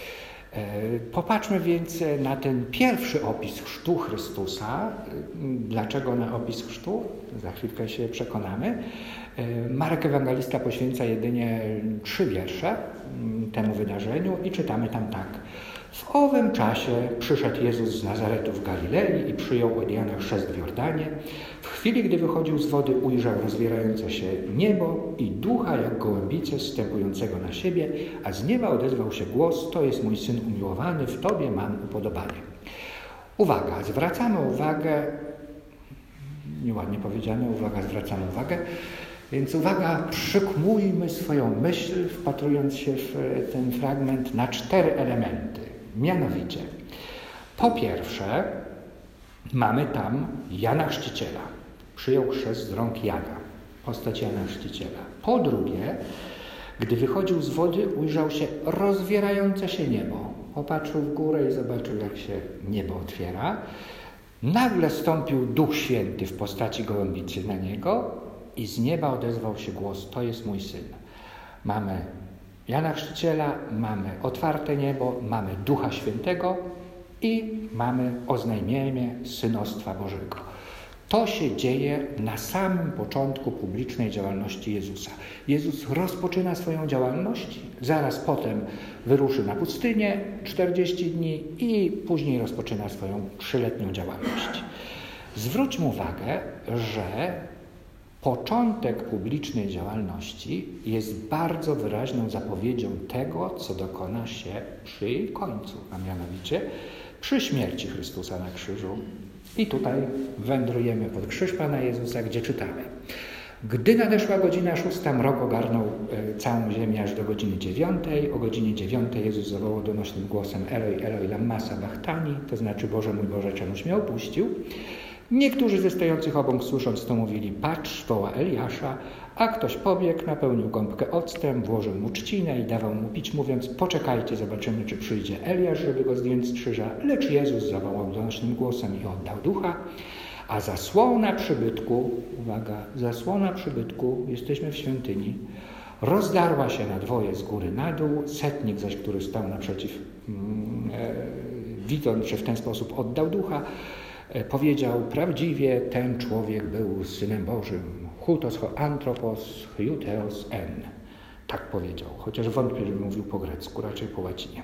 Popatrzmy więc na ten pierwszy opis chrztu Chrystusa. Dlaczego na opis chrztu? Za chwilkę się przekonamy. Marek Ewangelista poświęca jedynie 3 wiersze temu wydarzeniu i czytamy tam tak. W owym czasie przyszedł Jezus z Nazaretu w Galilei i przyjął od Jana chrzest w Jordanie. W chwili, gdy wychodził z wody, ujrzał rozwierające się niebo i ducha jak gołębice zstępującego na siebie, a z nieba odezwał się głos: to jest mój Syn umiłowany, w Tobie mam upodobanie. Uwaga, zwracamy uwagę, nieładnie powiedziane, zwracamy uwagę, więc uwaga, przykmujmy swoją myśl, wpatrując się w ten fragment na 4 elementy. Mianowicie, po pierwsze, mamy tam Jana Chrzciciela. Przyjął chrzest z rąk Jana, postać Jana Chrzciciela. Po drugie, gdy wychodził z wody, ujrzał się rozwierające się niebo. Popatrzył w górę i zobaczył, jak się niebo otwiera. Nagle stąpił Duch Święty w postaci gołębicy na niego i z nieba odezwał się głos: to jest mój Syn. Mamy Jana Chrzciciela, mamy otwarte niebo, mamy Ducha Świętego i mamy oznajmienie synostwa Bożego. To się dzieje na samym początku publicznej działalności Jezusa. Jezus rozpoczyna swoją działalność, zaraz potem wyruszy na pustynię 40 dni i później rozpoczyna swoją 3-letnią działalność. Zwróćmy uwagę, że początek publicznej działalności jest bardzo wyraźną zapowiedzią tego, co dokona się przy jej końcu, a mianowicie przy śmierci Chrystusa na krzyżu. I tutaj wędrujemy pod krzyż Pana Jezusa, gdzie czytamy: gdy nadeszła godzina 6, mrok ogarnął całą ziemię aż do godziny 9. O godzinie 9 Jezus zawołał donośnym głosem: Eloi, Eloi, lama sabachthani, to znaczy: Boże mój Boże, czemuś mnie opuścił. Niektórzy ze stojących obok, słysząc to, mówili: patrz, woła Eliasza, a ktoś pobiegł, napełnił gąbkę octem, włożył mu trzcinę i dawał mu pić, mówiąc: poczekajcie, zobaczymy, czy przyjdzie Eliasz, żeby go zdjąć z krzyża. Lecz Jezus zawołał donośnym głosem i oddał ducha, a zasłona przybytku, uwaga, zasłona przybytku, jesteśmy w świątyni, rozdarła się na dwoje z góry na dół, setnik zaś, który stał naprzeciw, widząc, że w ten sposób oddał ducha, powiedział: prawdziwie ten człowiek był Synem Bożym. Hutos ho anthropos, huteos en. Tak powiedział, chociaż wątpię, żeby mówił po grecku, raczej po łacinie.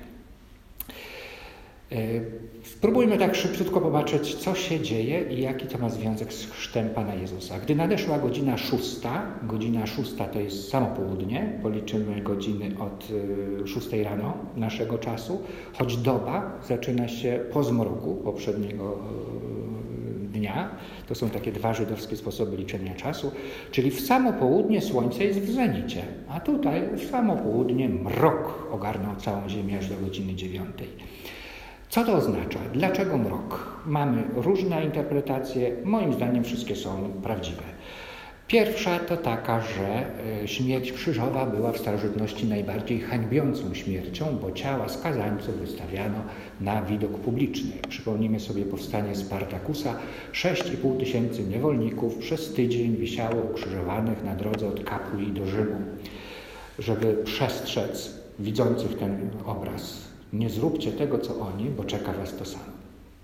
Spróbujmy tak szybciutko popatrzeć, co się dzieje i jaki to ma związek z chrztem Pana Jezusa. Gdy nadeszła godzina 6 to jest samo południe, policzymy godziny od 6 rano naszego czasu, choć doba zaczyna się po zmroku poprzedniego dnia. To są takie 2 żydowskie sposoby liczenia czasu, czyli w samo południe słońce jest w zenicie, a tutaj w samo południe mrok ogarnął całą ziemię aż do godziny 9. Co to oznacza? Dlaczego mrok? Mamy różne interpretacje, moim zdaniem wszystkie są prawdziwe. Pierwsza to taka, że śmierć krzyżowa była w starożytności najbardziej hańbiącą śmiercią, bo ciała skazańców wystawiano na widok publiczny. Przypomnijmy sobie powstanie Spartakusa. 6,5 tysięcy niewolników przez tydzień wisiało ukrzyżowanych na drodze od Capui do Rzymu, żeby przestrzec widzących ten obraz: nie zróbcie tego, co oni, bo czeka was to samo.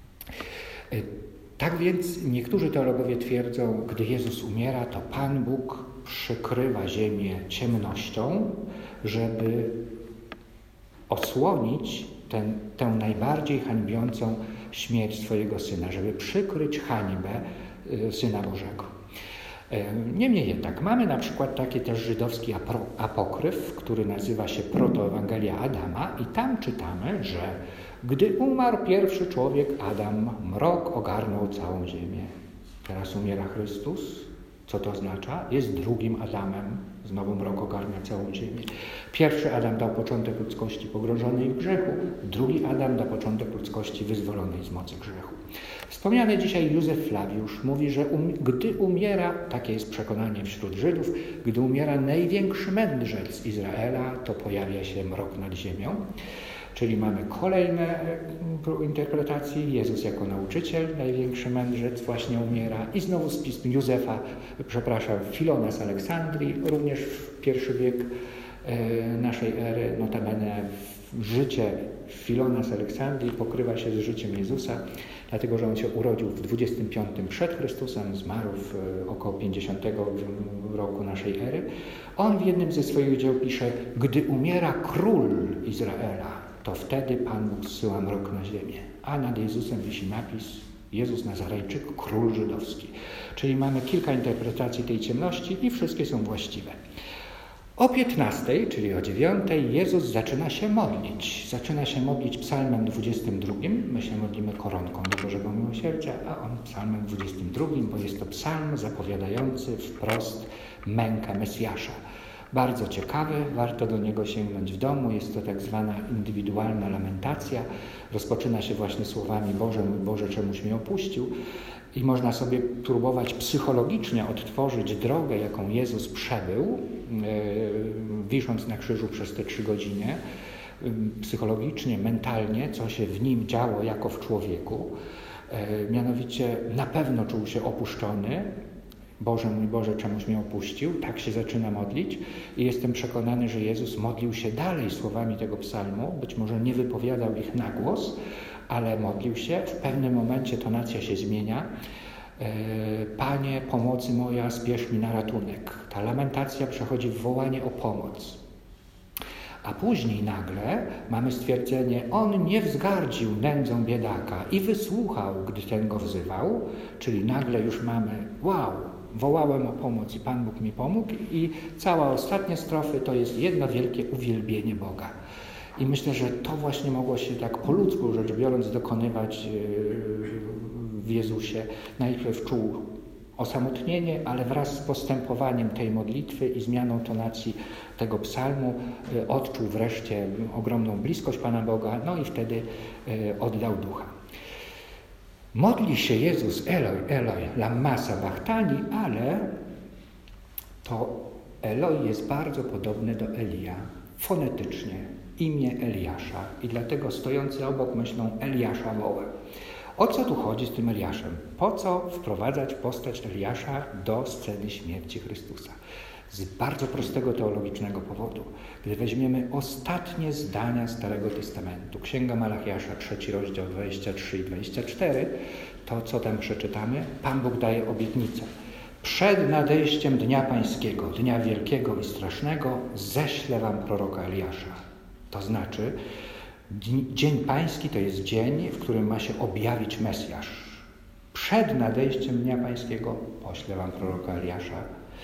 Tak więc niektórzy teologowie twierdzą, gdy Jezus umiera, to Pan Bóg przykrywa ziemię ciemnością, żeby osłonić tę najbardziej hańbiącą śmierć swojego Syna, żeby przykryć hańbę Syna Bożego. Niemniej jednak mamy na przykład taki też żydowski apokryf, który nazywa się Protoewangelia Adama i tam czytamy, że gdy umarł pierwszy człowiek Adam, mrok ogarnął całą ziemię. Teraz umiera Chrystus Co to oznacza? Jest drugim Adamem. Znowu mrok ogarnia całą ziemię. Pierwszy Adam dał początek ludzkości pogrążonej w grzechu. Drugi Adam da początek ludzkości wyzwolonej z mocy grzechu. Wspomniany dzisiaj Józef Flawiusz mówi, że gdy umiera, takie jest przekonanie wśród Żydów, gdy umiera największy mędrzec Izraela, to pojawia się mrok nad ziemią. Czyli mamy kolejne interpretacje. Jezus jako nauczyciel, największy mędrzec właśnie umiera. I znowu z pism Filona z Aleksandrii, również w I wiek naszej ery. Notabene życie Filona z Aleksandrii pokrywa się z życiem Jezusa, dlatego że on się urodził w 25 przed Chrystusem, zmarł w około 50 roku naszej ery. On w jednym ze swoich dzieł pisze: gdy umiera król Izraela, to wtedy Pan Bóg zsyła mrok na ziemię. A nad Jezusem wisi napis: Jezus Nazarejczyk, król żydowski. Czyli mamy kilka interpretacji tej ciemności i wszystkie są właściwe. O 15, czyli o 9, Jezus zaczyna się modlić. Zaczyna się modlić psalmem 22. My się modlimy koronką do Bożego Miłosierdzia, a on psalmem 22, bo jest to psalm zapowiadający wprost mękę Mesjasza. Bardzo ciekawy, warto do niego sięgnąć w domu. Jest to tak zwana indywidualna lamentacja. Rozpoczyna się właśnie słowami: Boże, mój Boże, czemuś mnie opuścił. I można sobie próbować psychologicznie odtworzyć drogę, jaką Jezus przebył, wisząc na krzyżu przez te 3 godziny. Psychologicznie, mentalnie, co się w nim działo jako w człowieku. Mianowicie na pewno czuł się opuszczony. Boże, mój Boże, czemuś mnie opuścił. Tak się zaczyna modlić i jestem przekonany, że Jezus modlił się dalej słowami tego psalmu. Być może nie wypowiadał ich na głos, ale modlił się. W pewnym momencie tonacja się zmienia. Panie, pomocy moja, spiesz mi na ratunek. Ta lamentacja przechodzi w wołanie o pomoc. A później nagle mamy stwierdzenie: on nie wzgardził nędzą biedaka i wysłuchał, gdy ten go wzywał. Czyli nagle już mamy: wow, wołałem o pomoc i Pan Bóg mi pomógł. I cała ostatnia strofy to jest jedno wielkie uwielbienie Boga. I myślę, że to właśnie mogło się tak po ludzku rzecz biorąc dokonywać w Jezusie. Najpierw czuł osamotnienie, ale wraz z postępowaniem tej modlitwy i zmianą tonacji tego psalmu odczuł wreszcie ogromną bliskość Pana Boga, no i wtedy oddał ducha. Modli się Jezus: Eloi, Eloi, lama sabachthani, ale to Eloi jest bardzo podobne do Elia, fonetycznie, imię Eliasza. I dlatego stojący obok myślą: Eliasza woła. O co tu chodzi z tym Eliaszem? Po co wprowadzać postać Eliasza do sceny śmierci Chrystusa? Z bardzo prostego teologicznego powodu. Gdy weźmiemy ostatnie zdania Starego Testamentu, Księga Malachiasza, 3 rozdział 23 i 24, to co tam przeczytamy? Pan Bóg daje obietnicę. Przed nadejściem Dnia Pańskiego, Dnia Wielkiego i Strasznego, ześlę wam proroka Eliasza. To znaczy, Dzień Pański to jest dzień, w którym ma się objawić Mesjasz. Przed nadejściem Dnia Pańskiego poślę wam proroka Eliasza.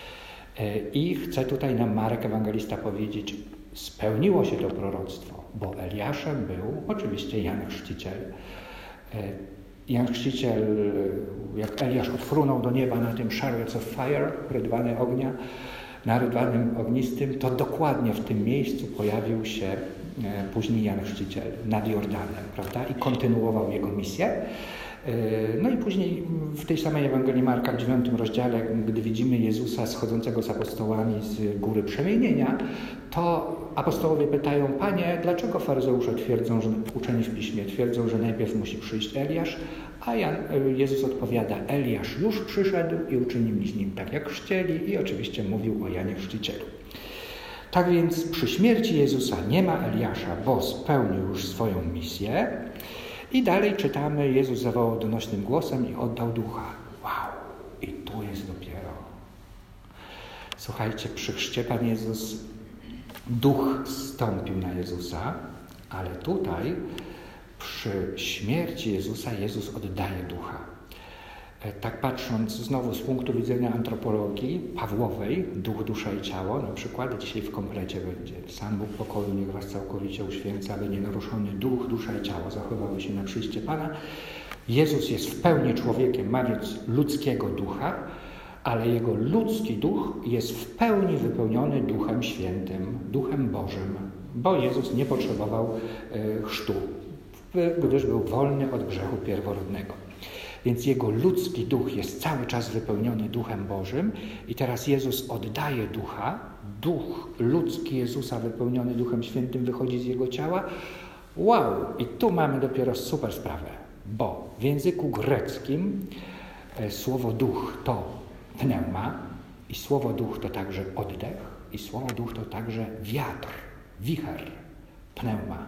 I chce tutaj nam Marek Ewangelista powiedzieć: spełniło się to proroctwo, bo Eliaszem był oczywiście Jan Chrzciciel. Jan Chrzciciel, jak Eliasz odfrunął do nieba na tym chariots of fire, rydwany ognia, na rydwanym ognistym, to dokładnie w tym miejscu pojawił się później Jan Chrzciciel nad Jordanem, prawda? I kontynuował jego misję. No i później w tej samej Ewangelii Marka w 9 rozdziale, gdy widzimy Jezusa schodzącego z apostołami z góry przemienienia, to apostołowie pytają: Panie, dlaczego faryzeusze twierdzą, że uczeni w Piśmie twierdzą, że najpierw musi przyjść Eliasz? A Jezus odpowiada: Eliasz już przyszedł i uczynili z nim tak, jak chcieli, i oczywiście mówił o Janie Chrzcicielu. Tak więc przy śmierci Jezusa nie ma Eliasza, bo spełnił już swoją misję. I dalej czytamy: Jezus zawołał donośnym głosem i oddał ducha. Wow! I tu jest dopiero. Słuchajcie, przy chrzcie Pan Jezus, duch zstąpił na Jezusa, ale tutaj przy śmierci Jezusa Jezus oddaje ducha. Tak patrząc znowu z punktu widzenia antropologii Pawłowej, duch, dusza i ciało, na przykład dzisiaj w komplecie będzie: sam Bóg pokoju niech was całkowicie uświęca, aby nienaruszony duch, dusza i ciało zachowały się na przyjście Pana. Jezus jest w pełni człowiekiem, ma więc ludzkiego ducha, ale jego ludzki duch jest w pełni wypełniony Duchem Świętym, Duchem Bożym, bo Jezus nie potrzebował chrztu, gdyż był wolny od grzechu pierworodnego. Więc jego ludzki duch jest cały czas wypełniony Duchem Bożym i teraz Jezus oddaje ducha, duch ludzki Jezusa wypełniony Duchem Świętym wychodzi z jego ciała. Wow! I tu mamy dopiero super sprawę, bo w języku greckim słowo duch to pneuma i słowo duch to także oddech i słowo duch to także wiatr, wicher, pneuma.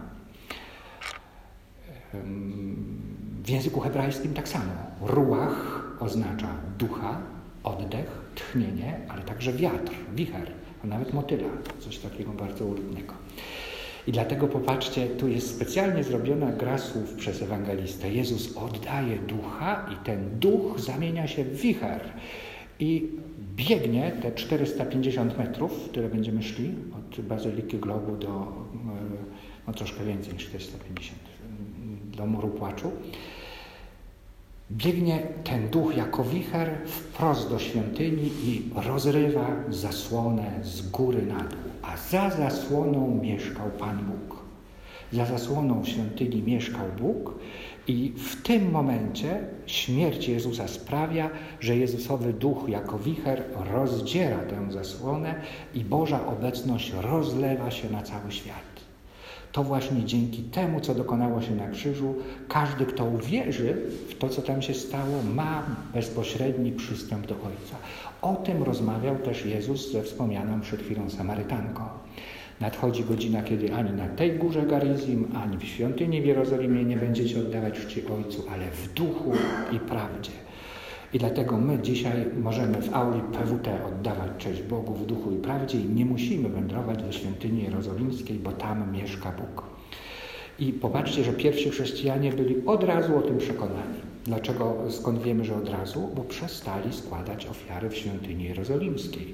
W języku hebrajskim tak samo. Ruach oznacza ducha, oddech, tchnienie, ale także wiatr, wicher, a nawet motyla, coś takiego bardzo ulubnego. I dlatego popatrzcie, tu jest specjalnie zrobiona gra słów przez ewangelistę. Jezus oddaje ducha i ten duch zamienia się w wicher i biegnie te 450 metrów, tyle będziemy szli, od Bazyliki Globu do, no troszkę więcej niż 450, do Muru Płaczu. Biegnie ten duch jako wicher wprost do świątyni i rozrywa zasłonę z góry na dół. A za zasłoną mieszkał Pan Bóg. Za zasłoną w świątyni mieszkał Bóg i w tym momencie śmierć Jezusa sprawia, że Jezusowy duch jako wicher rozdziera tę zasłonę i Boża obecność rozlewa się na cały świat. To właśnie dzięki temu, co dokonało się na krzyżu, każdy, kto uwierzy w to, co tam się stało, ma bezpośredni przystęp do Ojca. O tym rozmawiał też Jezus ze wspomnianą przed chwilą Samarytanką. Nadchodzi godzina, kiedy ani na tej górze Garizim, ani w świątyni w Jerozolimie nie będziecie oddawać czci Ojcu, ale w duchu i prawdzie. I dlatego my dzisiaj możemy w auli PWT oddawać cześć Bogu w duchu i prawdzie i nie musimy wędrować do świątyni jerozolimskiej, bo tam mieszka Bóg. I popatrzcie, że pierwsi chrześcijanie byli od razu o tym przekonani. Dlaczego? Skąd wiemy, że od razu? Bo przestali składać ofiary w świątyni jerozolimskiej.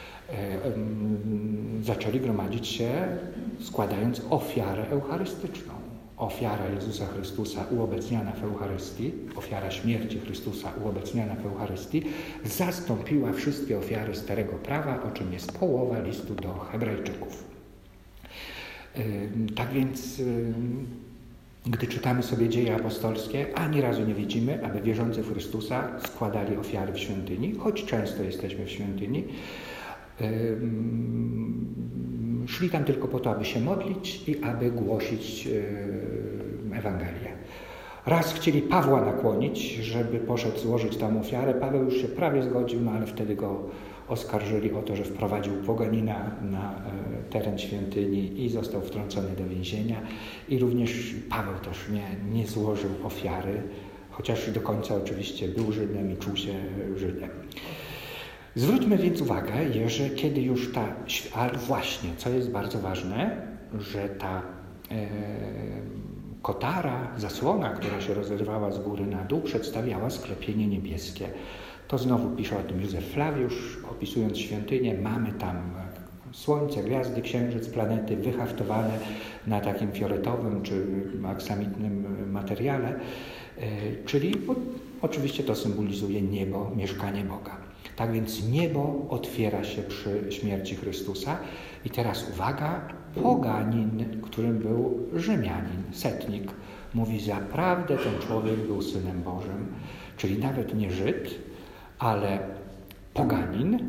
Zaczęli gromadzić się składając ofiarę eucharystyczną. Ofiara Jezusa Chrystusa uobecniana w Eucharystii, ofiara śmierci Chrystusa uobecniana w Eucharystii zastąpiła wszystkie ofiary Starego Prawa, o czym jest połowa listu do Hebrajczyków. Tak więc, gdy czytamy sobie Dzieje apostolskie, ani razu nie widzimy, aby wierzący w Chrystusa składali ofiary w świątyni, choć często jesteśmy w świątyni. Szli tam tylko po to, aby się modlić i aby głosić Ewangelię. Raz chcieli Pawła nakłonić, żeby poszedł złożyć tam ofiarę. Paweł już się prawie zgodził, no ale wtedy go oskarżyli o to, że wprowadził poganina na teren świątyni i został wtrącony do więzienia. I również Paweł też nie złożył ofiary, chociaż do końca oczywiście był Żydem i czuł się Żydem. Zwróćmy więc uwagę, że kiedy już ale właśnie, co jest bardzo ważne, że ta kotara, zasłona, która się rozerwała z góry na dół, przedstawiała sklepienie niebieskie. To znowu pisze o tym Józef Flawiusz, opisując świątynię. Mamy tam słońce, gwiazdy, księżyc, planety wyhaftowane na takim fioletowym czy aksamitnym materiale, czyli oczywiście to symbolizuje niebo, mieszkanie Boga. Tak więc niebo otwiera się przy śmierci Chrystusa i teraz uwaga, poganin, którym był Rzymianin, setnik, mówi: zaprawdę ten człowiek był Synem Bożym, czyli nawet nie Żyd, ale poganin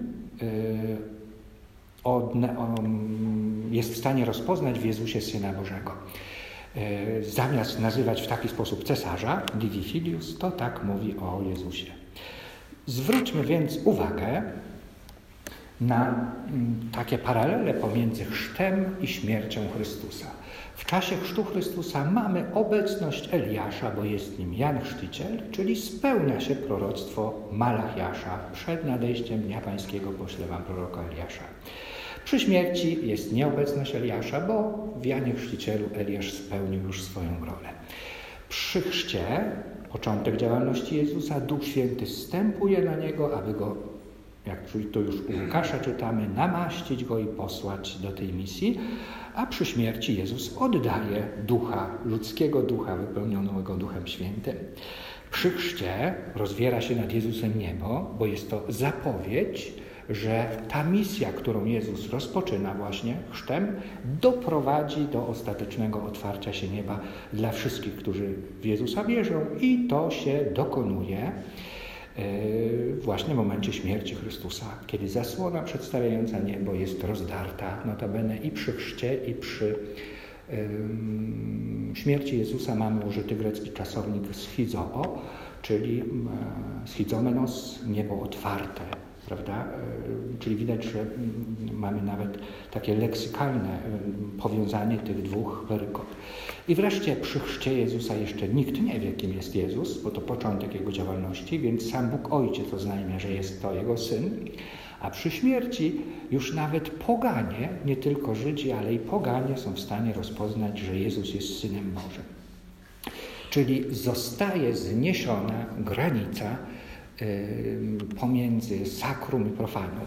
jest w stanie rozpoznać w Jezusie Syna Bożego. Zamiast nazywać w taki sposób cesarza, Livii Filius, to tak mówi o Jezusie. Zwróćmy więc uwagę na takie paralele pomiędzy chrztem i śmiercią Chrystusa. W czasie chrztu Chrystusa mamy obecność Eliasza, bo jest nim Jan Chrzciciel, czyli spełnia się proroctwo Malachiasza. Przed nadejściem Dnia Pańskiego pośle wam proroka Eliasza. Przy śmierci jest nieobecność Eliasza, bo w Janie Chrzcicielu Eliasz spełnił już swoją rolę. Przy chrzcie, początek działalności Jezusa, Duch Święty zstępuje na Niego, aby Go, jak to już u Łukasza czytamy, namaścić Go i posłać do tej misji, a przy śmierci Jezus oddaje ducha, ludzkiego ducha wypełnionego Duchem Świętym. Przy chrzcie rozwiera się nad Jezusem niebo, bo jest to zapowiedź, że ta misja, którą Jezus rozpoczyna właśnie chrztem, doprowadzi do ostatecznego otwarcia się nieba dla wszystkich, którzy w Jezusa wierzą, i to się dokonuje właśnie w momencie śmierci Chrystusa, kiedy zasłona przedstawiająca niebo jest rozdarta. Notabene i przy chrzcie, i przy śmierci Jezusa mamy użyty grecki czasownik schizoo, czyli schizomenos, niebo otwarte, prawda? Czyli widać, że mamy nawet takie leksykalne powiązanie tych dwóch perykop. I wreszcie przy chrzcie Jezusa jeszcze nikt nie wie, kim jest Jezus, bo to początek Jego działalności, więc sam Bóg Ojciec oznajmia, że jest to Jego Syn, a przy śmierci już nawet poganie, nie tylko Żydzi, ale i poganie są w stanie rozpoznać, że Jezus jest Synem Bożym. Czyli zostaje zniesiona granica pomiędzy sakrum i profanum.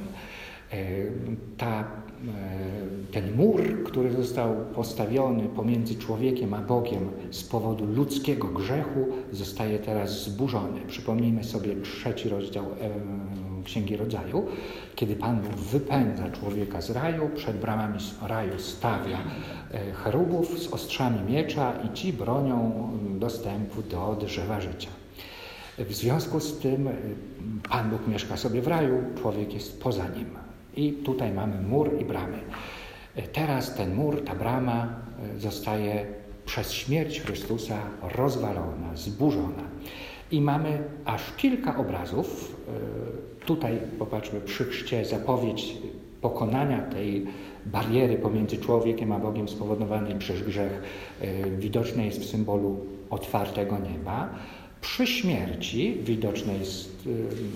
Ten mur, który został postawiony pomiędzy człowiekiem a Bogiem z powodu ludzkiego grzechu, zostaje teraz zburzony. Przypomnijmy sobie 3 rozdział Księgi Rodzaju, kiedy Pan Bóg wypędza człowieka z raju, przed bramami raju stawia cherubów z ostrzami miecza i ci bronią dostępu do drzewa życia. W związku z tym Pan Bóg mieszka sobie w raju, człowiek jest poza nim. I tutaj mamy mur i bramy. Teraz ten mur, ta brama zostaje przez śmierć Chrystusa rozwalona, zburzona. I mamy aż kilka obrazów. Tutaj popatrzmy, przy chrzcie zapowiedź pokonania tej bariery pomiędzy człowiekiem a Bogiem spowodowanej przez grzech widoczne jest w symbolu otwartego nieba. Przy śmierci widoczne jest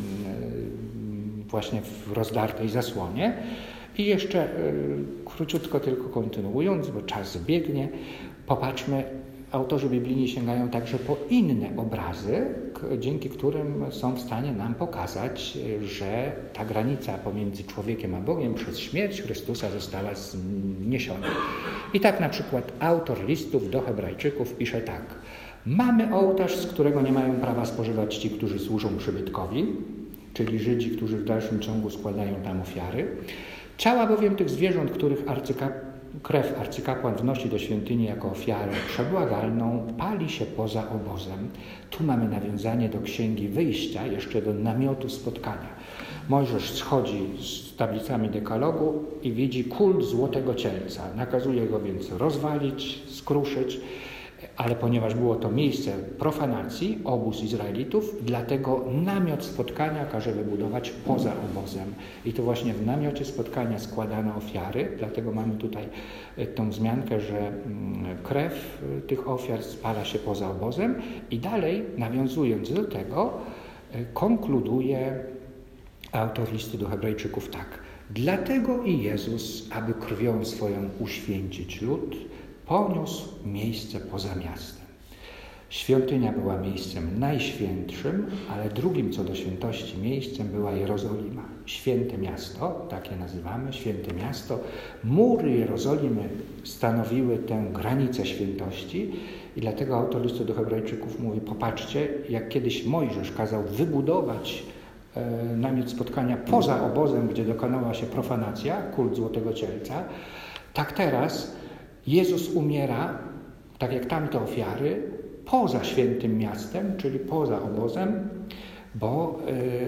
właśnie w rozdartej zasłonie. I jeszcze króciutko tylko kontynuując, bo czas biegnie, popatrzmy, autorzy biblijni sięgają także po inne obrazy, dzięki którym są w stanie nam pokazać, że ta granica pomiędzy człowiekiem a Bogiem przez śmierć Chrystusa została zniesiona. I tak na przykład autor listów do Hebrajczyków pisze tak. Mamy ołtarz, z którego nie mają prawa spożywać ci, którzy służą przybytkowi, czyli Żydzi, którzy w dalszym ciągu składają tam ofiary. Ciała bowiem tych zwierząt, których krew arcykapłan wnosi do świątyni jako ofiarę przebłagalną, pali się poza obozem. Tu mamy nawiązanie do Księgi Wyjścia, jeszcze do namiotu spotkania. Mojżesz schodzi z tablicami dekalogu i widzi kult złotego cielca. Nakazuje go więc rozwalić, skruszyć, ale ponieważ było to miejsce profanacji, obóz Izraelitów, dlatego namiot spotkania każe wybudować poza obozem. I to właśnie w namiocie spotkania składano ofiary, dlatego mamy tutaj tą wzmiankę, że krew tych ofiar spala się poza obozem. I dalej, nawiązując do tego, konkluduje autor listu do Hebrajczyków tak. Dlatego i Jezus, aby krwią swoją uświęcić lud, poniósł miejsce poza miastem. Świątynia była miejscem najświętszym, ale drugim co do świętości miejscem była Jerozolima. Święte miasto, tak je nazywamy, święte miasto. Mury Jerozolimy stanowiły tę granicę świętości i dlatego autor listu do Hebrajczyków mówi, popatrzcie, jak kiedyś Mojżesz kazał wybudować namiot spotkania poza obozem, gdzie dokonała się profanacja, kult złotego cielca, tak teraz Jezus umiera, tak jak tamte ofiary, poza świętym miastem, czyli poza obozem, bo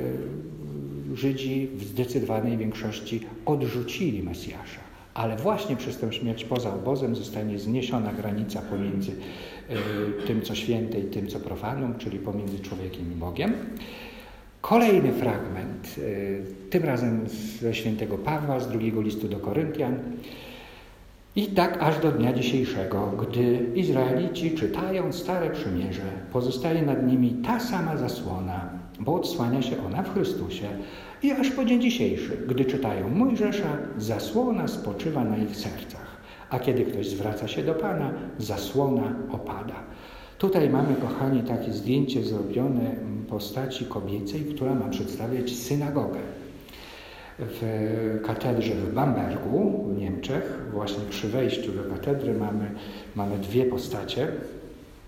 Żydzi w zdecydowanej większości odrzucili Mesjasza. Ale właśnie przez tę śmierć poza obozem zostanie zniesiona granica pomiędzy tym, co święte i tym, co profanum, czyli pomiędzy człowiekiem i Bogiem. Kolejny fragment, tym razem ze świętego Pawła, z drugiego listu do Koryntian. I tak aż do dnia dzisiejszego, gdy Izraelici czytają Stare Przymierze, pozostaje nad nimi ta sama zasłona, bo odsłania się ona w Chrystusie. I aż po dzień dzisiejszy, gdy czytają Mojżesza, zasłona spoczywa na ich sercach. A kiedy ktoś zwraca się do Pana, zasłona opada. Tutaj mamy, kochani, takie zdjęcie zrobione postaci kobiecej, która ma przedstawiać synagogę. W katedrze w Bambergu w Niemczech, właśnie przy wejściu do katedry mamy dwie postacie.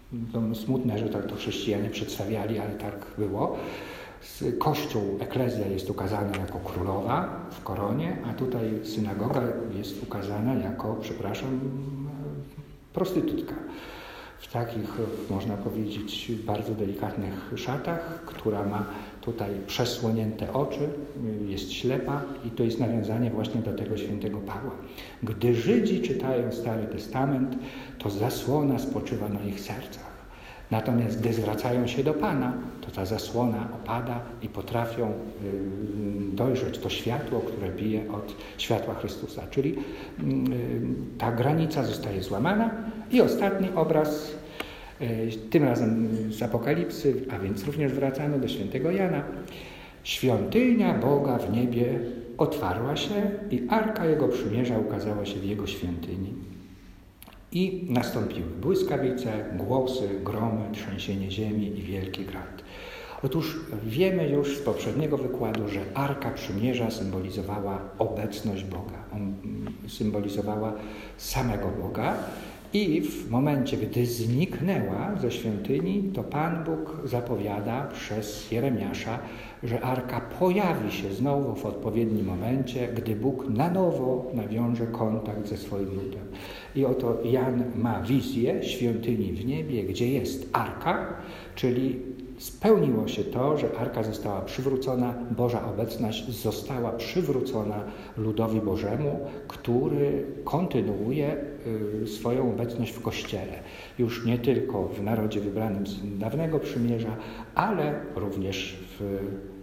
To smutne, że tak to chrześcijanie przedstawiali, ale tak było. Kościół, eklezja jest ukazana jako królowa w koronie, a tutaj synagoga jest ukazana jako, przepraszam, prostytutka. W takich, można powiedzieć, bardzo delikatnych szatach, która ma tutaj przesłonięte oczy, jest ślepa i to jest nawiązanie właśnie do tego świętego Pawła. Gdy Żydzi czytają Stary Testament, to zasłona spoczywa na ich sercach. Natomiast gdy zwracają się do Pana, to ta zasłona opada i potrafią dojrzeć to światło, które bije od światła Chrystusa. Czyli ta granica zostaje złamana. I ostatni obraz, tym razem z Apokalipsy, a więc również wracamy do świętego Jana. Świątynia Boga w niebie otwarła się i Arka Jego Przymierza ukazała się w Jego świątyni. I nastąpiły błyskawice, głosy, gromy, trzęsienie ziemi i wielki grad. Otóż wiemy już z poprzedniego wykładu, że Arka Przymierza symbolizowała obecność Boga. Symbolizowała samego Boga. I w momencie, gdy zniknęła ze świątyni, to Pan Bóg zapowiada przez Jeremiasza, że Arka pojawi się znowu w odpowiednim momencie, gdy Bóg na nowo nawiąże kontakt ze swoim ludem. I oto Jan ma wizję świątyni w niebie, gdzie jest Arka, czyli spełniło się to, że Arka została przywrócona, Boża obecność została przywrócona ludowi Bożemu, który kontynuuje swoją obecność w Kościele. Już nie tylko w narodzie wybranym z dawnego przymierza, ale również w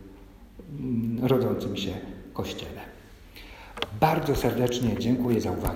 rodzącym się Kościele. Bardzo serdecznie dziękuję za uwagę.